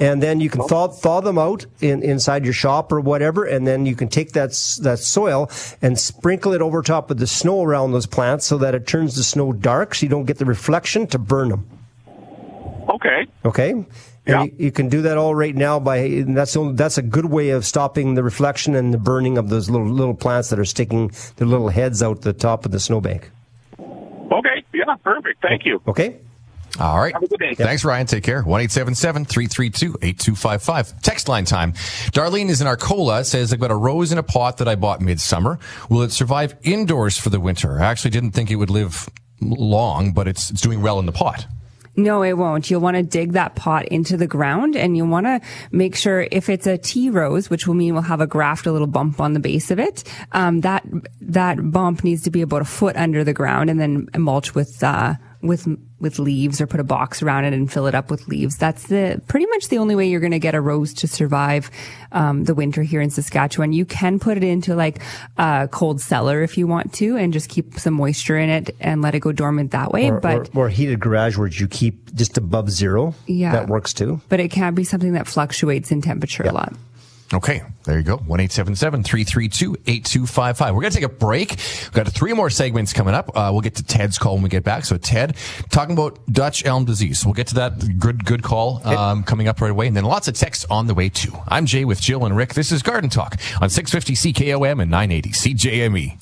And then you can thaw them out inside your shop or whatever, and then you can take that soil and sprinkle it over top of the snow around those plants so that it turns the snow dark, so you don't get the reflection to burn them. Okay. Yeah. You can do that all right now that's a good way of stopping the reflection and the burning of those little plants that are sticking their little heads out the top of the snowbank. Okay. Yeah, perfect. Thank you. Okay. All right. Have a good day. Thanks, Ryan. Take care. 1-877-332-8255. Text line time. Darlene is in Arcola. Says, I've got a rose in a pot that I bought midsummer. Will it survive indoors for the winter? I actually didn't think it would live long, but it's doing well in the pot. No, it won't. You'll want to dig that pot into the ground, and you'll want to make sure if it's a tea rose, which will mean we'll have a graft, a little bump on the base of it. That bump needs to be about a foot under the ground, and then mulch with leaves, or put a box around it and fill it up with leaves. That's pretty much the only way you're going to get a rose to survive the winter here in Saskatchewan. You can put it into like a cold cellar if you want to, and just keep some moisture in it and let it go dormant that way. Or heated garage where you keep just above zero. Yeah, that works too. But it can be something that fluctuates in temperature a lot. Okay, there you go. 1-877-332-8255. We're going to take a break. We've got 3 more segments coming up. We'll get to Ted's call when we get back. So Ted, talking about Dutch elm disease. We'll get to that good call coming up right away. And then lots of texts on the way too. I'm Jay with Jill and Rick. This is Garden Talk on 650 CKOM and 980 CJME.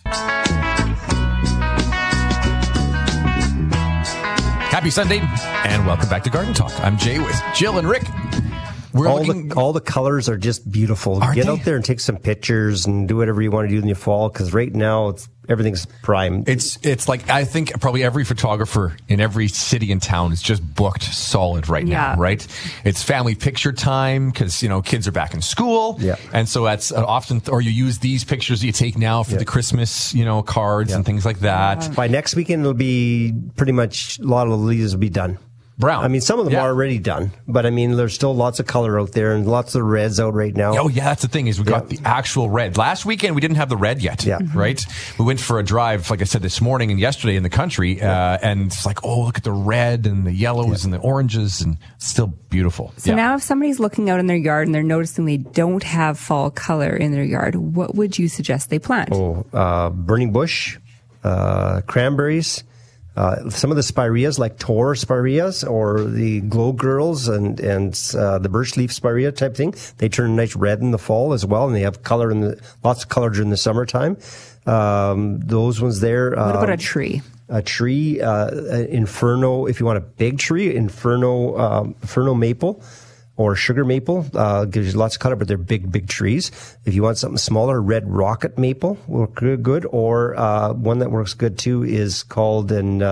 Happy Sunday and welcome back to Garden Talk. I'm Jay with Jill and Rick. All the colors are just beautiful. Get out there and take some pictures and do whatever you want to do in the fall, because right now everything's prime. It's like, I think probably every photographer in every city and town is just booked solid right now, right? It's family picture time because, kids are back in school. Yeah. And so that's often, or you use these pictures that you take now for the Christmas, cards and things like that. By next weekend, it'll be pretty much, a lot of these will be done. Brown. I mean, some of them are already done, but I mean, there's still lots of color out there and lots of reds out right now. Oh, yeah, that's the thing is we got the actual red. Last weekend, we didn't have the red yet, right? We went for a drive, like I said, this morning and yesterday in the country, and it's like, oh, look at the red and the yellows and the oranges, and it's still beautiful. So now if somebody's looking out in their yard and they're noticing they don't have fall color in their yard, what would you suggest they plant? Burning bush, cranberries, some of the spireas like Tor spireas or the Glow Girls and the birch leaf spirea type thing. They turn nice red in the fall as well, and they have color lots of color during the summertime. Those ones there. What about a tree? A tree, Inferno. If you want a big tree, Inferno maple. Or sugar maple, gives you lots of color, but they're big trees. If you want something smaller, red rocket maple will work good. Or one that works good too is called an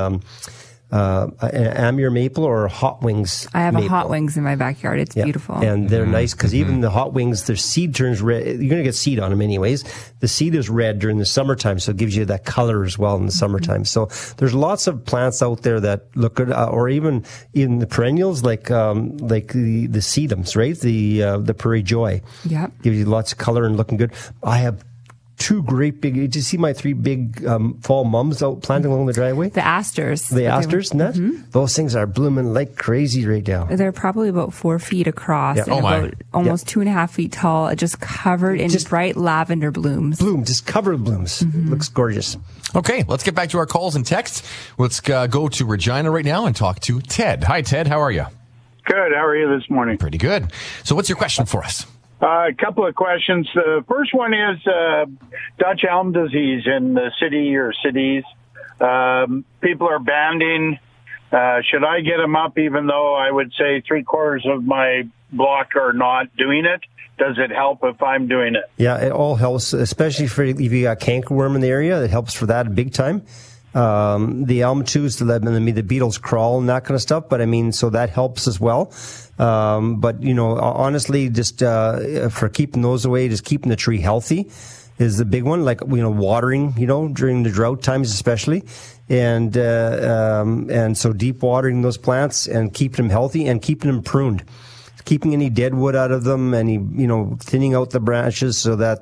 Amur maple or hot wings. I have maple. a hot wings in my backyard. It's beautiful. And they're nice because even the hot wings, their seed turns red. You're going to get seed on them anyways. The seed is red during the summertime, so it gives you that color as well in the summertime. So there's lots of plants out there that look good, or even in the perennials like the sedums, right? The Prairie Joy. Yeah. Gives you lots of color and looking good. I have 2 great big. Did you see my 3 big fall mums out planting along the driveway? The asters. The asters, and that? Those things are blooming like crazy right now. They're probably about 4 feet across and about almost 2.5 feet tall, just covered in bright lavender blooms. Just covered with blooms. Looks gorgeous. Okay, let's get back to our calls and texts. Let's go to Regina right now and talk to Ted. Hi, Ted. How are you? Good. How are you this morning? Pretty good. So what's your question for us? A couple of questions. The first one is Dutch elm disease in the city or cities. People are banding. Should I get them up even though I would say 3/4 of my block are not doing it? Does it help if I'm doing it? Yeah, it all helps, especially if you got cankerworm in the area. It helps for that big time. The elm too, the beetles crawl and that kind of stuff. But I mean, so that helps as well. But honestly, just for keeping those away, just keeping the tree healthy is the big one. Like watering, during the drought times especially, and so deep watering those plants and keeping them healthy and keeping them pruned. Keeping any dead wood out of them, thinning out the branches so that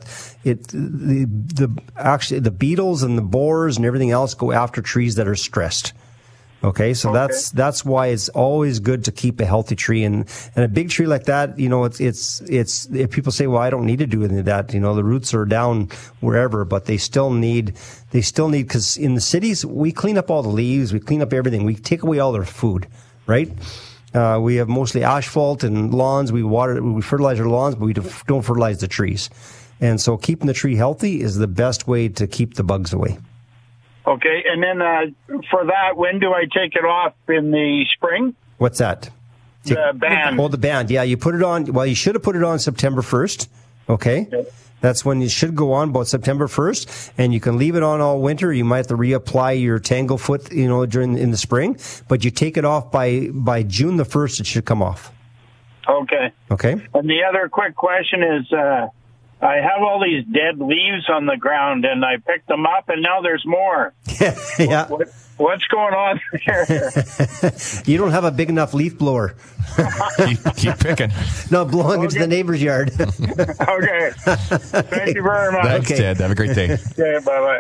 the beetles and the borers and everything else go after trees that are stressed. Okay, so that's why it's always good to keep a healthy tree, and a big tree like that, you know, it's if people say, well, I don't need to do any of that, you know, the roots are down wherever, but they still need, because in the cities, we clean up all the leaves, we clean up everything, we take away all their food, right? We have mostly asphalt and lawns, we fertilize our lawns, but we don't fertilize the trees. And so keeping the tree healthy is the best way to keep the bugs away. Okay, and then for that, when do I take it off? In the spring? What's that? The band. Oh, the band. Yeah, you put it on. Well, you should have put it on September 1st. Okay. That's when you should go on, about September 1st. And you can leave it on all winter. You might have to reapply your Tanglefoot, you know, in the spring. But you take it off by June the 1st, it should come off. Okay. Okay. And the other quick question is, I have all these dead leaves on the ground, and I picked them up, and now there's more. Yeah. What's going on here? You don't have a big enough leaf blower. keep picking. No, blowing into the neighbor's yard. Okay. Thank you very much. Thanks, Ted. Have a great day. Okay, bye-bye.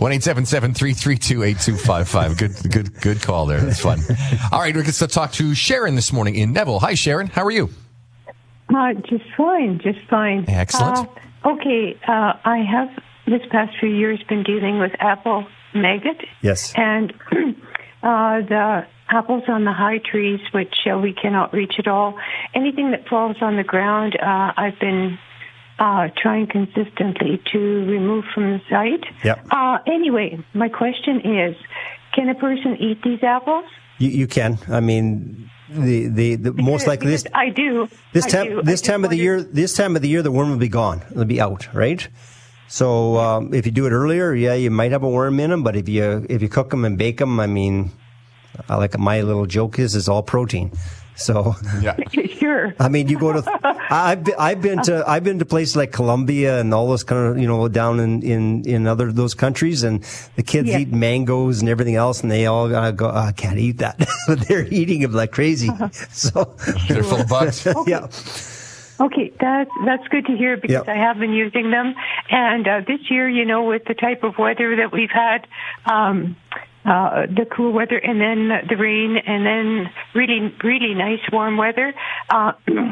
1-877-332-8255. Good call there. That's fun. All right, we're going to talk to Sharon this morning in Neville. Hi, Sharon. How are you? Just fine. Excellent. Okay, I have this past few years been dealing with apple maggot. Yes. And the apples on the high trees, which we cannot reach at all. Anything that falls on the ground, I've been trying consistently to remove from the site. Yep. Anyway, my question is, can a person eat these apples? You can. I mean, the most likely this. I do. This time of the year, the worm will be gone. It'll be out, right? So if you do it earlier, yeah, you might have a worm in them. But if you cook them and bake them, I mean, my little joke is all protein. So yeah, sure. I mean, you go to. I've been to places like Colombia and all those kind of, you know, down in other those countries, and the kids eat mangoes and everything else, and they all go, I can't eat that, but they're eating them like crazy. So they're full of bugs. Okay. Yeah. Okay, that's good to hear, because I have been using them, and this year, you know, with the type of weather that we've had. The cool weather, and then the rain, and then really nice warm weather. I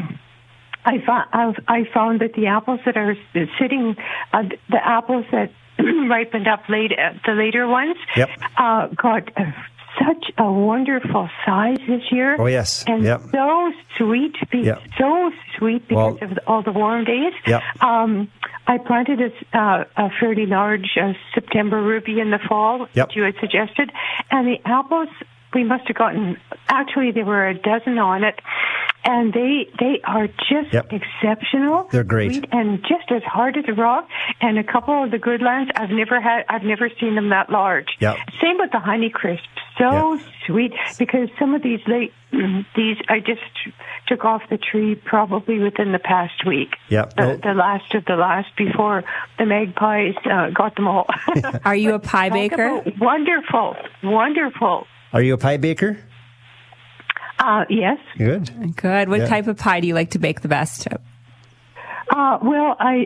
found that the apples that are sitting, the apples that ripened up late, the later ones, got such a wonderful size this year. Oh yes, and so sweet, because of all the warm days. I planted a fairly large September ruby in the fall, that you had suggested, and the apples, we must have gotten, actually there were a dozen on it, and they are just exceptional. They're great. Sweet and just as hard as a rock, and a couple of the Goodlands, I've never seen them that large. Same with the Honeycrisp. So sweet, because some of these I just took off the tree probably within the past week. The last of the last before the magpies got them all. Are you a pie baker? Wonderful. Are you a pie baker? Yes. Good. What type of pie do you like to bake the best? Well, I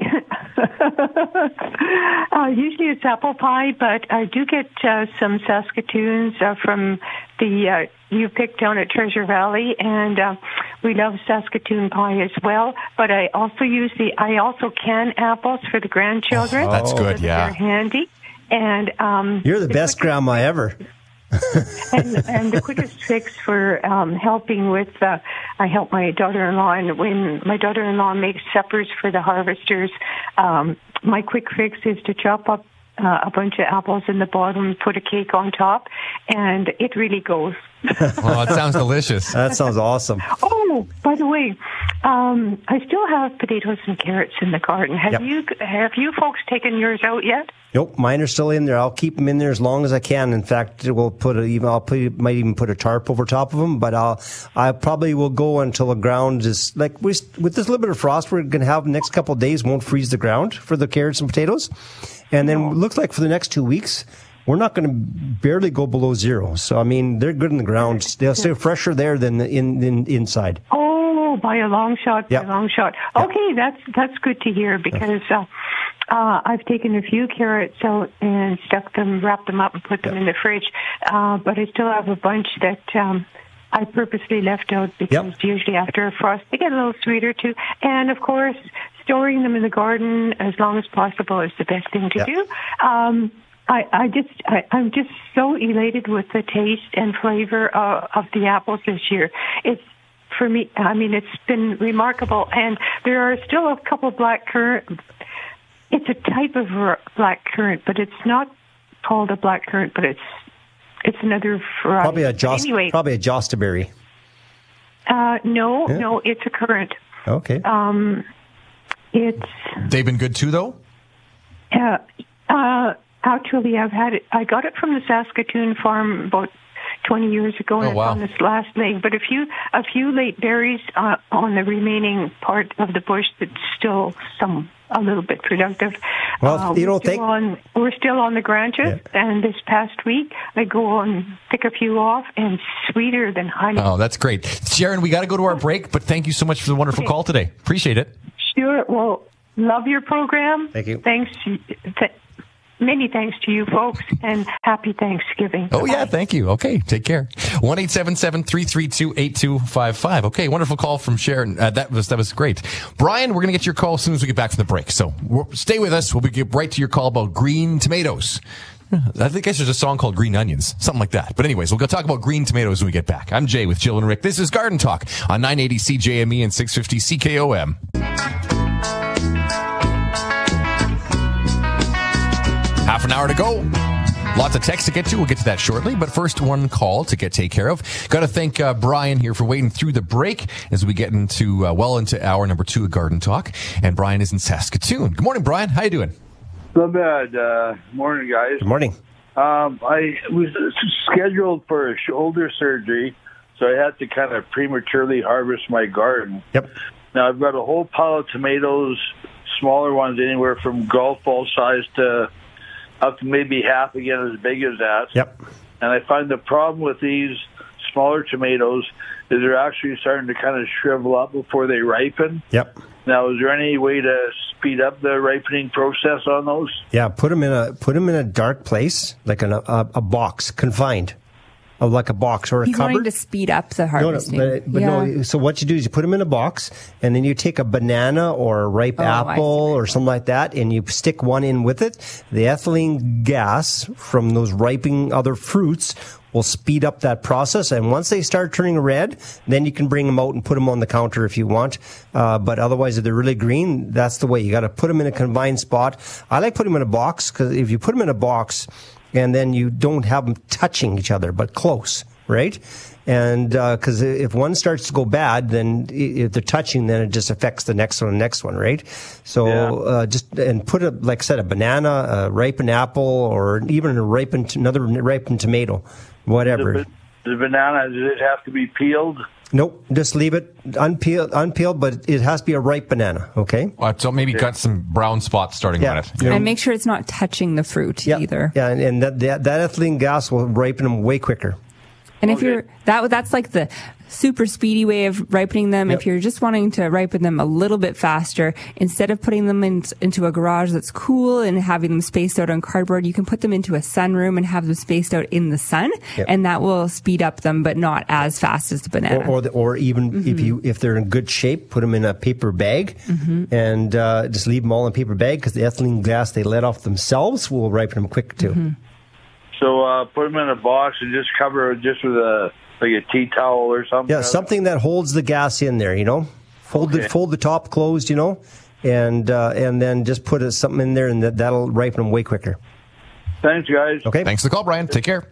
usually it's apple pie, but I do get some Saskatoons from the you picked down at Treasure Valley, and we love Saskatoon pie as well. But I also can apples for the grandchildren. Oh, that's good. They're handy, and you're the best grandma ever. and the quickest fix for helping with, I help my daughter-in-law, and when my daughter-in-law makes suppers for the harvesters, my quick fix is to chop up a bunch of apples in the bottom, put a cake on top, and it really goes. Oh, it sounds delicious. That sounds awesome. Oh, by the way, I still have potatoes and carrots in the garden. Have you folks taken yours out yet? Nope, mine are still in there. I'll keep them in there as long as I can. In fact, might even put a tarp over top of them. But I probably will go until the ground is like with this little bit of frost we're going to have the next couple of days. Won't freeze the ground for the carrots and potatoes, and then it looks like for the next 2 weeks we're not going to barely go below zero. So I mean, they're good in the ground. They'll stay fresher there than inside. Oh, by a long shot. Yep. By a long shot. Okay, that's good to hear because I've taken a few carrots out and wrapped them up and put them in the fridge. But I still have a bunch that I purposely left out because usually after a frost they get a little sweeter too. And of course, storing them in the garden as long as possible is the best thing to do. I'm just so elated with the taste and flavor of the apples this year. It's, for me, I mean, it's been remarkable. And there are still a couple black currant. It's a type of black currant, but it's not called a black currant, but it's another variety. Probably a Jostaberry. No, it's a currant. Okay. They've been good too, though? Actually, I've had it. I got it from the Saskatoon farm about 20 years ago, and it's on this last leg. But a few late berries on the remaining part of the bush that's still a little bit productive. Well, we're still on the branches, and this past week I go and pick a few off, and sweeter than honey. Oh, that's great, Sharon. We got to go to our break, but thank you so much for the wonderful call today. Appreciate it. Sure. Well, love your program. Thank you. Thanks. Many thanks to you folks, and happy Thanksgiving. Oh, yeah, thank you. Okay, take care. 1-877-332-8255. Okay, wonderful call from Sharon. That was great. Brian, we're going to get your call as soon as we get back from the break. So stay with us. We'll get right to your call about green tomatoes. I think there's a song called Green Onions, something like that. But anyways, we'll go talk about green tomatoes when we get back. I'm Jay with Jill and Rick. This is Garden Talk on 980 CJME and 650 CKOM. Half an hour to go. Lots of text to get to. We'll get to that shortly. But first, one call to take care of. Got to thank Brian here for waiting through the break as we get into into hour number 2 of Garden Talk. And Brian is in Saskatoon. Good morning, Brian. How you doing? Not bad. Morning, guys. Good morning. I was scheduled for a shoulder surgery, so I had to kind of prematurely harvest my garden. Yep. Now, I've got a whole pile of tomatoes, smaller ones anywhere from golf ball size to up to maybe half again as big as that. Yep. And I find the problem with these smaller tomatoes is they're actually starting to kind of shrivel up before they ripen. Yep. Now, is there any way to speed up the ripening process on those? Yeah, put them in a dark place, like a box, confined. Like a box or a cupboard. He's wanting to speed up the harvesting. No. So what you do is you put them in a box, and then you take a banana or a ripe apple or something like that, and you stick one in with it. The ethylene gas from those ripening other fruits will speed up that process. And once they start turning red, then you can bring them out and put them on the counter if you want. But otherwise, if they're really green, that's the way. You got to put them in a confined spot. I like putting them in a box because if you put them in a box, and then you don't have them touching each other, but close, right? And because if one starts to go bad, then if they're touching, then it just affects the next one, right? So just put like I said, a banana, a ripened apple, or even another ripened tomato, whatever. The banana, does it have to be peeled? Nope, just leave it unpeeled, but it has to be a ripe banana, okay? So maybe got some brown spots starting on it. And make sure it's not touching the fruit either. Yeah, and that ethylene gas will ripen them way quicker. And if you're that's like the super speedy way of ripening them. If you're just wanting to ripen them a little bit faster, instead of putting them into a garage that's cool and having them spaced out on cardboard, you can put them into a sunroom and have them spaced out in the sun, and that will speed up them, but not as fast as the banana. Or even if they're in good shape, put them in a paper bag and just leave them all in a paper bag because the ethylene gas they let off themselves will ripen them quick too. So put them in a box and just cover it just with a tea towel or something. Yeah, something that holds the gas in there. Fold the top closed. And then just put something in there, and that'll ripen them way quicker. Thanks, guys. Okay. Thanks for the call, Brian. Take care.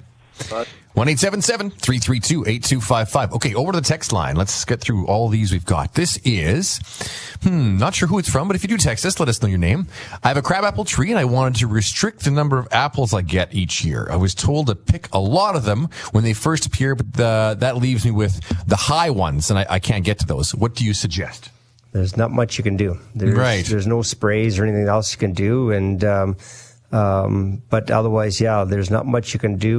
1-877-332-8255. Okay, over to the text line. Let's get through all these we've got. This is, not sure who it's from, but if you do text us, let us know your name. I have a crabapple tree, and I wanted to restrict the number of apples I get each year. I was told to pick a lot of them when they first appear, but that leaves me with the high ones, and I can't get to those. What do you suggest? There's not much you can do. There's no sprays or anything else you can do, and but otherwise, there's not much you can do.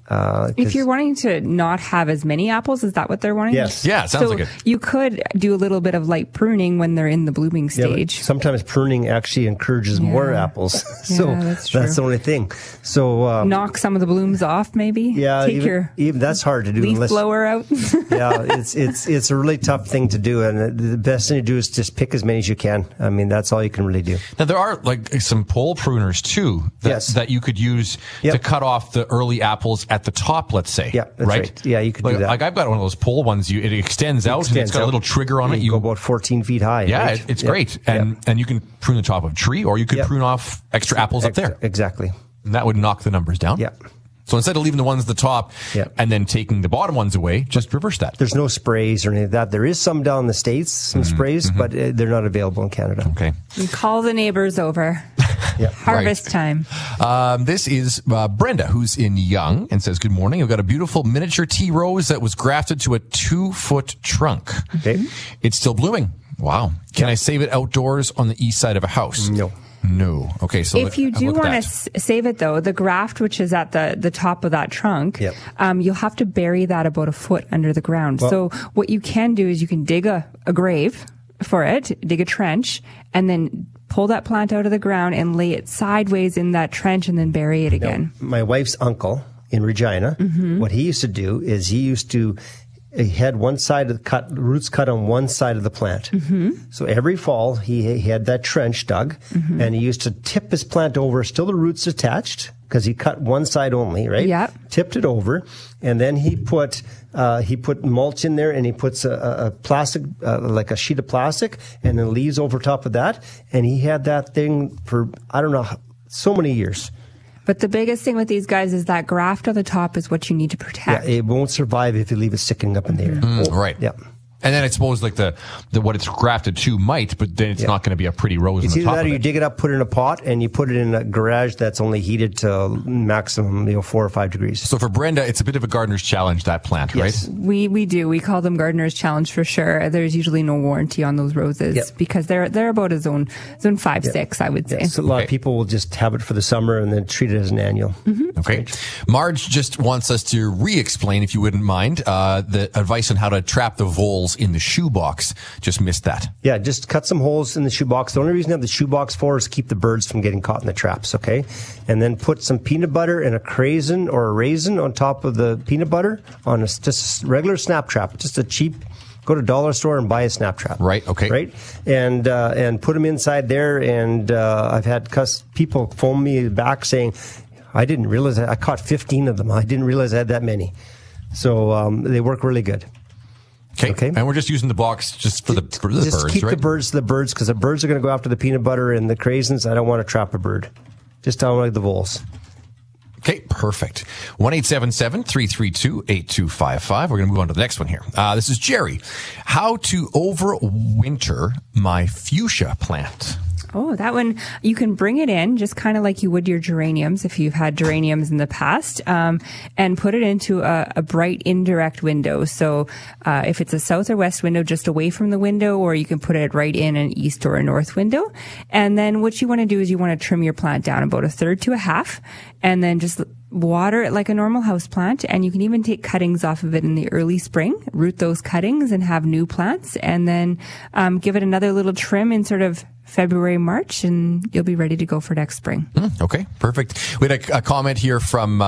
If you're wanting to not have as many apples, is that what they're wanting? Yes. Yeah, it sounds like it. You could do a little bit of light pruning when they're in the blooming stage. Sometimes pruning actually encourages more apples. So that's the only thing. So knock some of the blooms off, maybe. Yeah, Take even that's hard to do. Leaf blower out. Yeah, it's a really tough thing to do, and the best thing to do is just pick as many as you can. I mean, that's all you can really do. Now there are like some pole pruners too that you could use to cut off the early apples at the top, let's say. Yeah, that's right. Yeah, you could do that. Like I've got one of those pole ones. It extends out and it's got a little trigger on it. You go about 14 feet high. Yeah, right? it's great. And you can prune the top of a tree, or you could prune off extra apples up there. Exactly. And that would knock the numbers down. Yeah. So instead of leaving the ones at the top and then taking the bottom ones away, just reverse that. There's no sprays or anything like that. There is some down in the States, some sprays, but they're not available in Canada. Okay. You call the neighbors over. Harvest time. This is Brenda, who's in Young, and says, good morning. I've got a beautiful miniature tea rose that was grafted to a 2-foot trunk. Okay. It's still blooming. Wow. Can I save it outdoors on the east side of a house? No. Okay, so if you do want to save it, though, the graft, which is at the top of that trunk, you'll have to bury that about a foot under the ground. Well, so what you can do is you can dig a grave for it, dig a trench, and then pull that plant out of the ground and lay it sideways in that trench and then bury it again. My wife's uncle in Regina, what he used to do is he had one side of the roots cut on one side of the plant. So every fall he had that trench dug, and he used to tip his plant over, still the roots attached, because he cut one side only, right? Yeah. Tipped it over, and then he put mulch in there, and he puts a plastic, like a sheet of plastic, and then leaves over top of that, and he had that thing for, I don't know, so many years. But the biggest thing with these guys is that graft on the top is what you need to protect. Yeah, it won't survive if you leave it sticking up in the air. Right. Yeah. And then I suppose like the what it's grafted to might, but then it's not going to be a pretty rose it's on the top either that, of or it. you dig it up, put it in a pot, and you put it in a garage that's only heated to maximum 4 or 5 degrees. So for Brenda, it's a bit of a gardener's challenge, that plant, right? We do. We call them gardener's challenge for sure. There's usually no warranty on those roses because they're about a zone 5, 6, I would say. So a lot of people will just have it for the summer and then treat it as an annual. Okay. Marge just wants us to re-explain, if you wouldn't mind, the advice on how to trap the voles in the shoebox. Just missed that. Yeah, just cut some holes in the shoebox. The only reason I have the shoebox for is to keep the birds from getting caught in the traps, okay? And then put some peanut butter and a craisin or a raisin on top of the peanut butter on just a regular snap trap. Just a cheap, go to dollar store and buy a snap trap. Right, okay. Right? And put them inside there, and I've had people phone me back saying, I didn't realize I caught 15 of them. I didn't realize I had that many. So they work really good. Okay. And we're just using the box just for the birds, just keep right? the birds, because the birds are going to go after the peanut butter and the craisins. I don't want to trap a bird. Just tell them like the voles. Okay, perfect. 1-877-332-8255. We're going to move on to the next one here. This is Jerry. How to overwinter my fuchsia plant. Oh, that one, you can bring it in just kind of like you would your geraniums if you've had geraniums in the past, and put it into a bright indirect window. So if it's a south or west window, just away from the window, or you can put it right in an east or a north window. And then what you want to do is you want to trim your plant down about 1/3 to 1/2, and then just water it like a normal house plant. And you can even take cuttings off of it in the early spring, root those cuttings and have new plants, and then give it another little trim in sort of February, March, and you'll be ready to go for next spring. Okay, perfect. We had a comment here from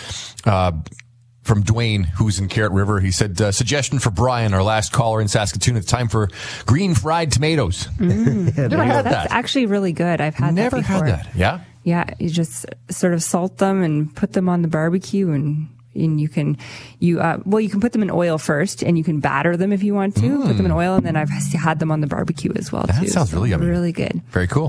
Dwayne, who's in Carrot River. He said, suggestion for Brian, our last caller in Saskatoon. It's time for green fried tomatoes. Never had that. That's actually really good. I've had Never that before. had that. Yeah? Yeah, you just sort of salt them and put them on the barbecue, and you can put them in oil first, and you can batter them if you want to. Put them in oil, and then I've had them on the barbecue as well. That sounds really yummy. Really good. Very cool.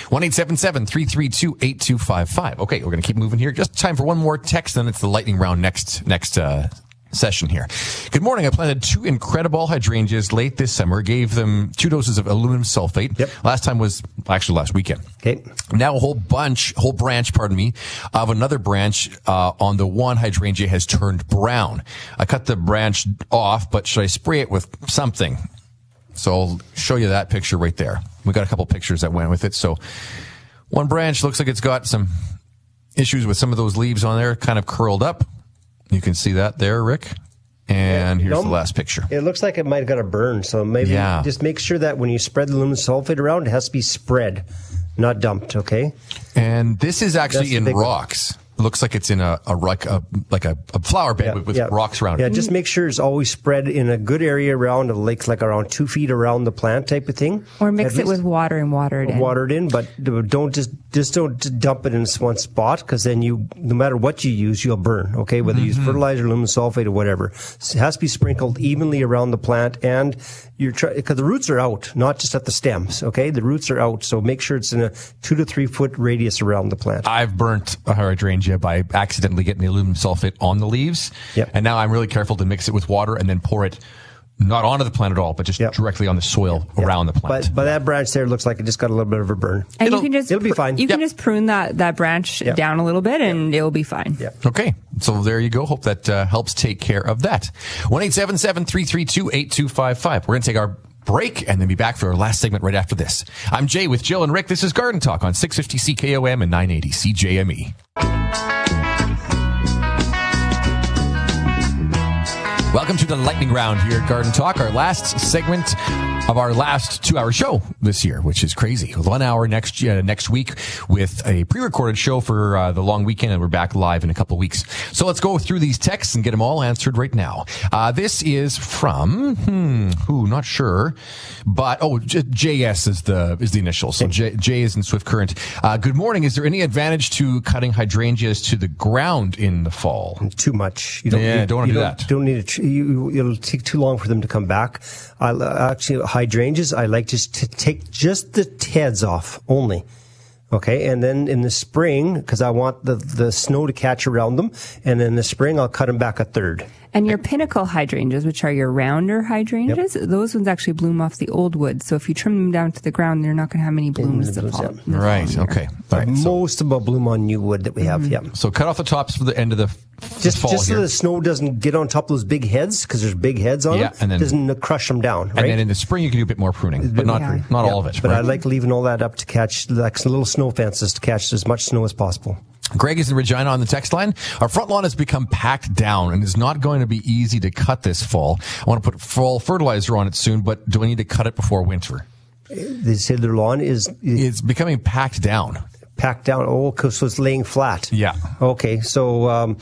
1-877-332-8255. Okay, we're going to keep moving here. Just time for one more text, then it's the lightning round next session here. Good morning. I planted 2 incredible hydrangeas late this summer. Gave them 2 doses of aluminum sulfate. Last time was actually last weekend. Okay. Now a whole branch, of another branch on the one hydrangea has turned brown. I cut the branch off, but should I spray it with something? So I'll show you that picture right there. We got a couple pictures that went with it. So one branch looks like it's got some issues with some of those leaves on there, kind of curled up. You can see that there, Rick. And here's the last picture. It looks like it might have got a burn, so maybe just make sure that when you spread the aluminum sulfate around, it has to be spread, not dumped, okay? And this is actually in rocks. It looks like it's in a flower bed with rocks around it. Yeah, just make sure it's always spread in a good area around the lakes, like around 2 feet around the plant type of thing. Or mix it with water and water it in. Water it in, but don't don't dump it in one spot, because then no matter what you use, you'll burn, okay? Whether you use fertilizer, aluminum sulfate, or whatever. It has to be sprinkled evenly around the plant, and because the roots are out, not just at the stems, okay? The roots are out, so make sure it's in a 2 to 3 foot radius around the plant. I've burnt a hydrangea by accidentally getting the aluminum sulfate on the leaves. Yep. And now I'm really careful to mix it with water and then pour it not onto the plant at all, but just directly on the soil around the plant. But that branch there looks like it just got a little bit of a burn. And it'll be fine. You can just prune that branch down a little bit, and it'll be fine. Yep. Okay. So there you go. Hope that helps take care of that. 1-877-332-8255. We're going to take our break and then be back for our last segment right after this. I'm Jay with Jill and Rick. This is Garden Talk on 650 CKOM and 980 CJME. Welcome to the lightning round here at Garden Talk, our last segment of our last 2-hour show this year, which is crazy. 1 hour next week with a pre-recorded show for the long weekend, and we're back live in a couple of weeks. So let's go through these texts and get them all answered right now. This is from not sure, but JS is the initial. So J is in Swift Current. Good morning. Is there any advantage to cutting hydrangeas to the ground in the fall? Too much. You don't want to do that. Don't need it. It'll take too long for them to come back. Actually, hydrangeas, I like to take just the heads off only. Okay, and then in the spring, because I want the snow to catch around them, and in the spring I'll cut them back a third. And your pinnacle hydrangeas, which are your rounder hydrangeas, those ones actually bloom off the old wood. So if you trim them down to the ground, they're not going to have many blooms the fall. Right, okay. All right, most of them bloom on new wood that we have, So cut off the tops for the end of the fall just here. So the snow doesn't get on top of those big heads, because there's big heads on them. And then doesn't crush them down, right? And then in the spring you can do a bit more pruning, but not all of it. But I like leaving all that up to catch, like some little snow fences to catch as much snow as possible. Greg is in Regina on the text line. Our front lawn has become packed down and is not going to be easy to cut this fall. I want to put fall fertilizer on it soon, but do I need to cut it before winter? They say their lawn it's becoming packed down. Packed down. Oh, so it's laying flat. Yeah. Okay. So,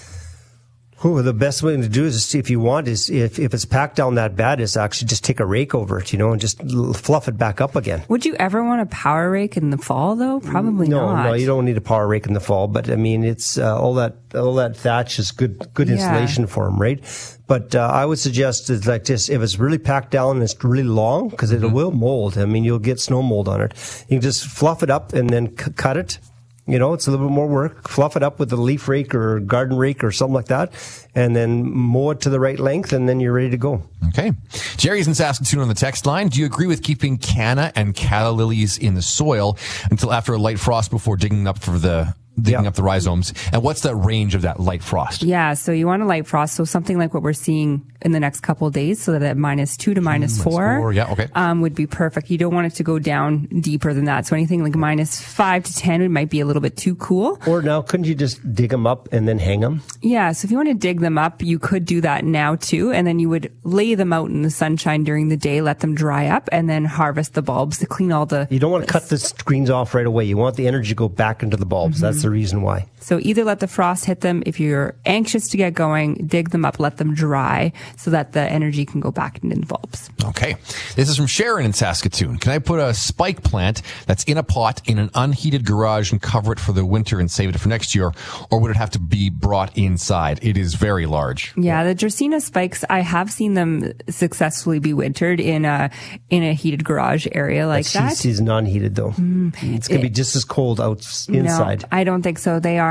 the best way to do is, if you want, is if it's packed down that bad, is actually just take a rake over it, and just fluff it back up again. Would you ever want a power rake in the fall, though? Probably not. No, you don't need a power rake in the fall. But I mean, it's all that thatch is good insulation for them, right? But I would suggest it's like this: if it's really packed down and it's really long, because it will mold. I mean, you'll get snow mold on it. You can just fluff it up and then cut it. It's a little bit more work. Fluff it up with a leaf rake or garden rake or something like that, and then mow it to the right length, and then you're ready to go. Okay. Jerry's in Saskatoon on the text line. Do you agree with keeping canna and calla lilies in the soil until after a light frost before digging up the rhizomes? And what's the range of that light frost? Yeah, so you want a light frost, so something like what we're seeing in the next couple of days, so that at -2 to -4 would be perfect. You don't want it to go down deeper than that. So anything like -5 to 10 might be a little bit too cool. Or now, couldn't you just dig them up and then hang them? Yeah, so if you want to dig them up, you could do that now too, and then you would lay them out in the sunshine during the day, let them dry up, and then harvest the bulbs to clean all the... You don't want to cut the screens off right away. You want the energy to go back into the bulbs. That's the reason why. So either let the frost hit them. If you're anxious to get going, dig them up, let them dry so that the energy can go back into the bulbs. Okay. This is from Sharon in Saskatoon. Can I put a spike plant that's in a pot in an unheated garage and cover it for the winter and save it for next year? Or would it have to be brought inside? It is very large. Yeah, the Dracaena spikes, I have seen them successfully be wintered in a heated garage area like that. She's non-heated though. It's going to be just as cold inside. No, I don't think so. They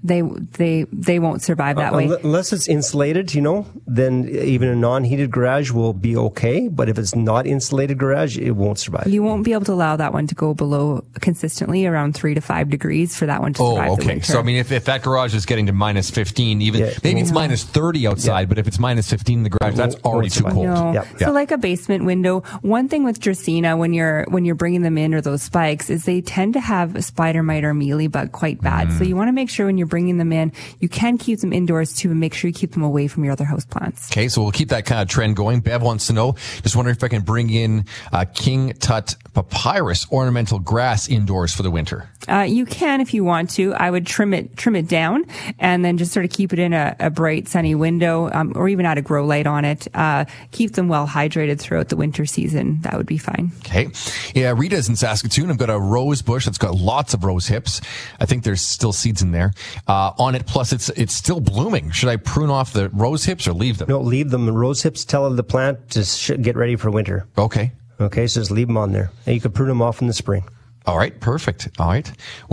won't survive that way. Unless it's insulated, then even a non-heated garage will be okay. But if it's not insulated garage, it won't survive. You won't be able to allow that one to go below consistently around 3 to 5 degrees for that one to survive the winter. So I mean, if that garage is getting to -15, maybe it's -30 outside, but if it's -15 in the garage, that's already too cold. No. So like a basement window, one thing with Dracaena when you're bringing them in, or those spikes, is they tend to have spider mite or mealybug quite bad. So you want to make sure when you're bringing them in, you can keep them indoors too, and make sure you keep them away from your other house plants. Okay, so we'll keep that kind of trend going. Bev wants to know, just wondering if I can bring in King Tut papyrus ornamental grass indoors for the winter. You can if you want to. I would trim it down and then just sort of keep it in a bright sunny window, or even add a grow light on it. Keep them well hydrated throughout the winter season. That would be fine. Okay. Yeah, Rita's in Saskatoon. I've got a rose bush that's got lots of rose hips. I think there's still seeds in there on it. Plus, it's still blooming. Should I prune off the rose hips or leave them? No, leave them. Rose hips tell the plant to get ready for winter. Okay. Okay, so just leave them on there. And you can prune them off in the spring. All right, perfect. All right.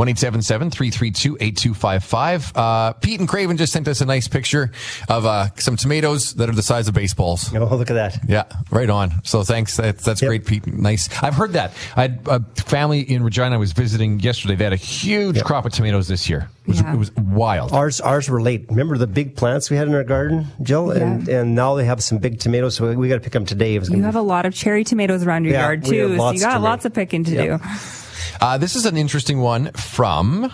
1-877-332-8255. Pete and Craven just sent us a nice picture of some tomatoes that are the size of baseballs. Oh, look at that. Yeah, right on. So thanks. That's great, Pete. Nice. I've heard that. I had a family in Regina I was visiting yesterday. They had a huge crop of tomatoes this year. It was wild. Ours were late. Remember the big plants we had in our garden, Jill? Yeah. And now they have some big tomatoes, so we got to pick them today. You have a lot of cherry tomatoes around your yard, too. So you got lots of picking to do. This is an interesting one from,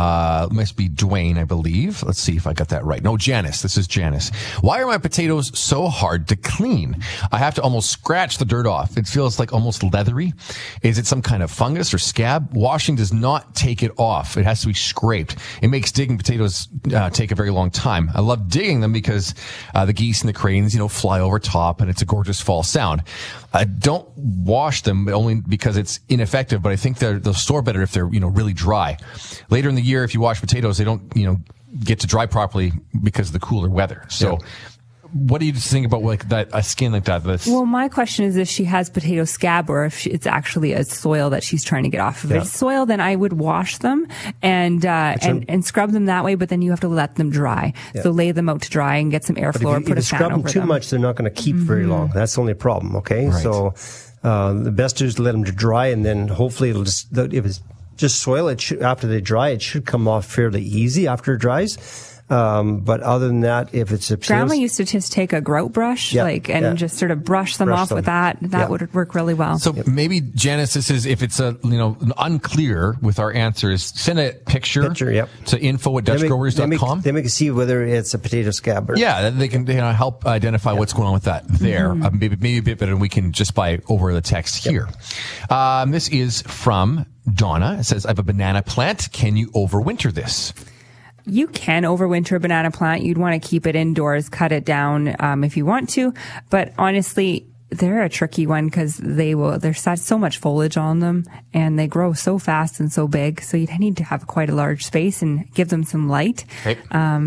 must be Dwayne, I believe. Let's see if I got that right. No, Janice. This is Janice. Why are my potatoes so hard to clean? I have to almost scratch the dirt off. It feels like almost leathery. Is it some kind of fungus or scab? Washing does not take it off. It has to be scraped. It makes digging potatoes take a very long time. I love digging them because the geese and the cranes, fly over top, and it's a gorgeous fall sound. I don't wash them only because it's ineffective, but I think they'll store better if they're, really dry. Later in the year, if you wash potatoes, they don't, get to dry properly because of the cooler weather. So what do you think about a skin like that? Well, my question is if she has potato scab or if it's actually a soil that she's trying to get off of. If it's soil, then I would wash them and scrub them that way, but then you have to let them dry. Yeah. So lay them out to dry and get some airflow or put a fan over them. If you scrub them too much, they're not going to keep very long. That's the only problem, okay? Right. So the best is to let them dry, and then hopefully if it's just soil, after they dry, it should come off fairly easy after it dries. But other than that, if it's a Grandma used to just take a grout brush, just sort of brush them off with that. That would work really well. So maybe, Janice, this is, if it's unclear with our answers, send a picture to info@dutchgrowers.com. Then we can see whether it's a potato scab. They can help identify what's going on with that there. Maybe a bit better than we can just by over the text here. This is from Donna. It says, I have a banana plant. Can you overwinter this? You can overwinter a banana plant. You'd want to keep it indoors, cut it down if you want to. But honestly, they're a tricky one because there's so much foliage on them and they grow so fast and so big. So you'd need to have quite a large space and give them some light. Okay.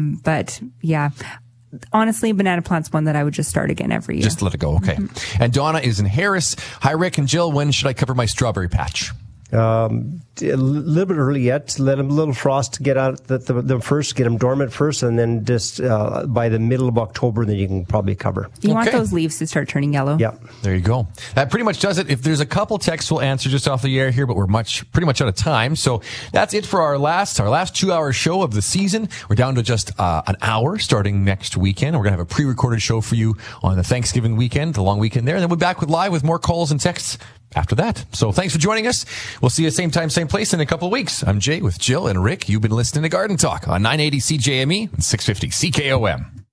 But yeah. Honestly, banana plant's one that I would just start again every year. Just let it go. Okay. And Donna is in Harris. Hi, Rick and Jill. When should I cover my strawberry patch? A little bit early yet. Let them a little frost get out them first, get them dormant first, and then just by the middle of October, then you can probably cover. You want those leaves to start turning yellow. Yeah. There you go. That pretty much does it. If there's a couple texts, we'll answer just off the air here, but we're pretty much out of time. So that's it for our last 2-hour show of the season. We're down to just an hour starting next weekend. We're going to have a pre-recorded show for you on the Thanksgiving weekend, the long weekend there. And then we'll be back live with more calls and texts after that. So thanks for joining us. We'll see you same time, same place in a couple of weeks. I'm Jay with Jill and Rick. You've been listening to Garden Talk on 980 CJME and 650 CKOM.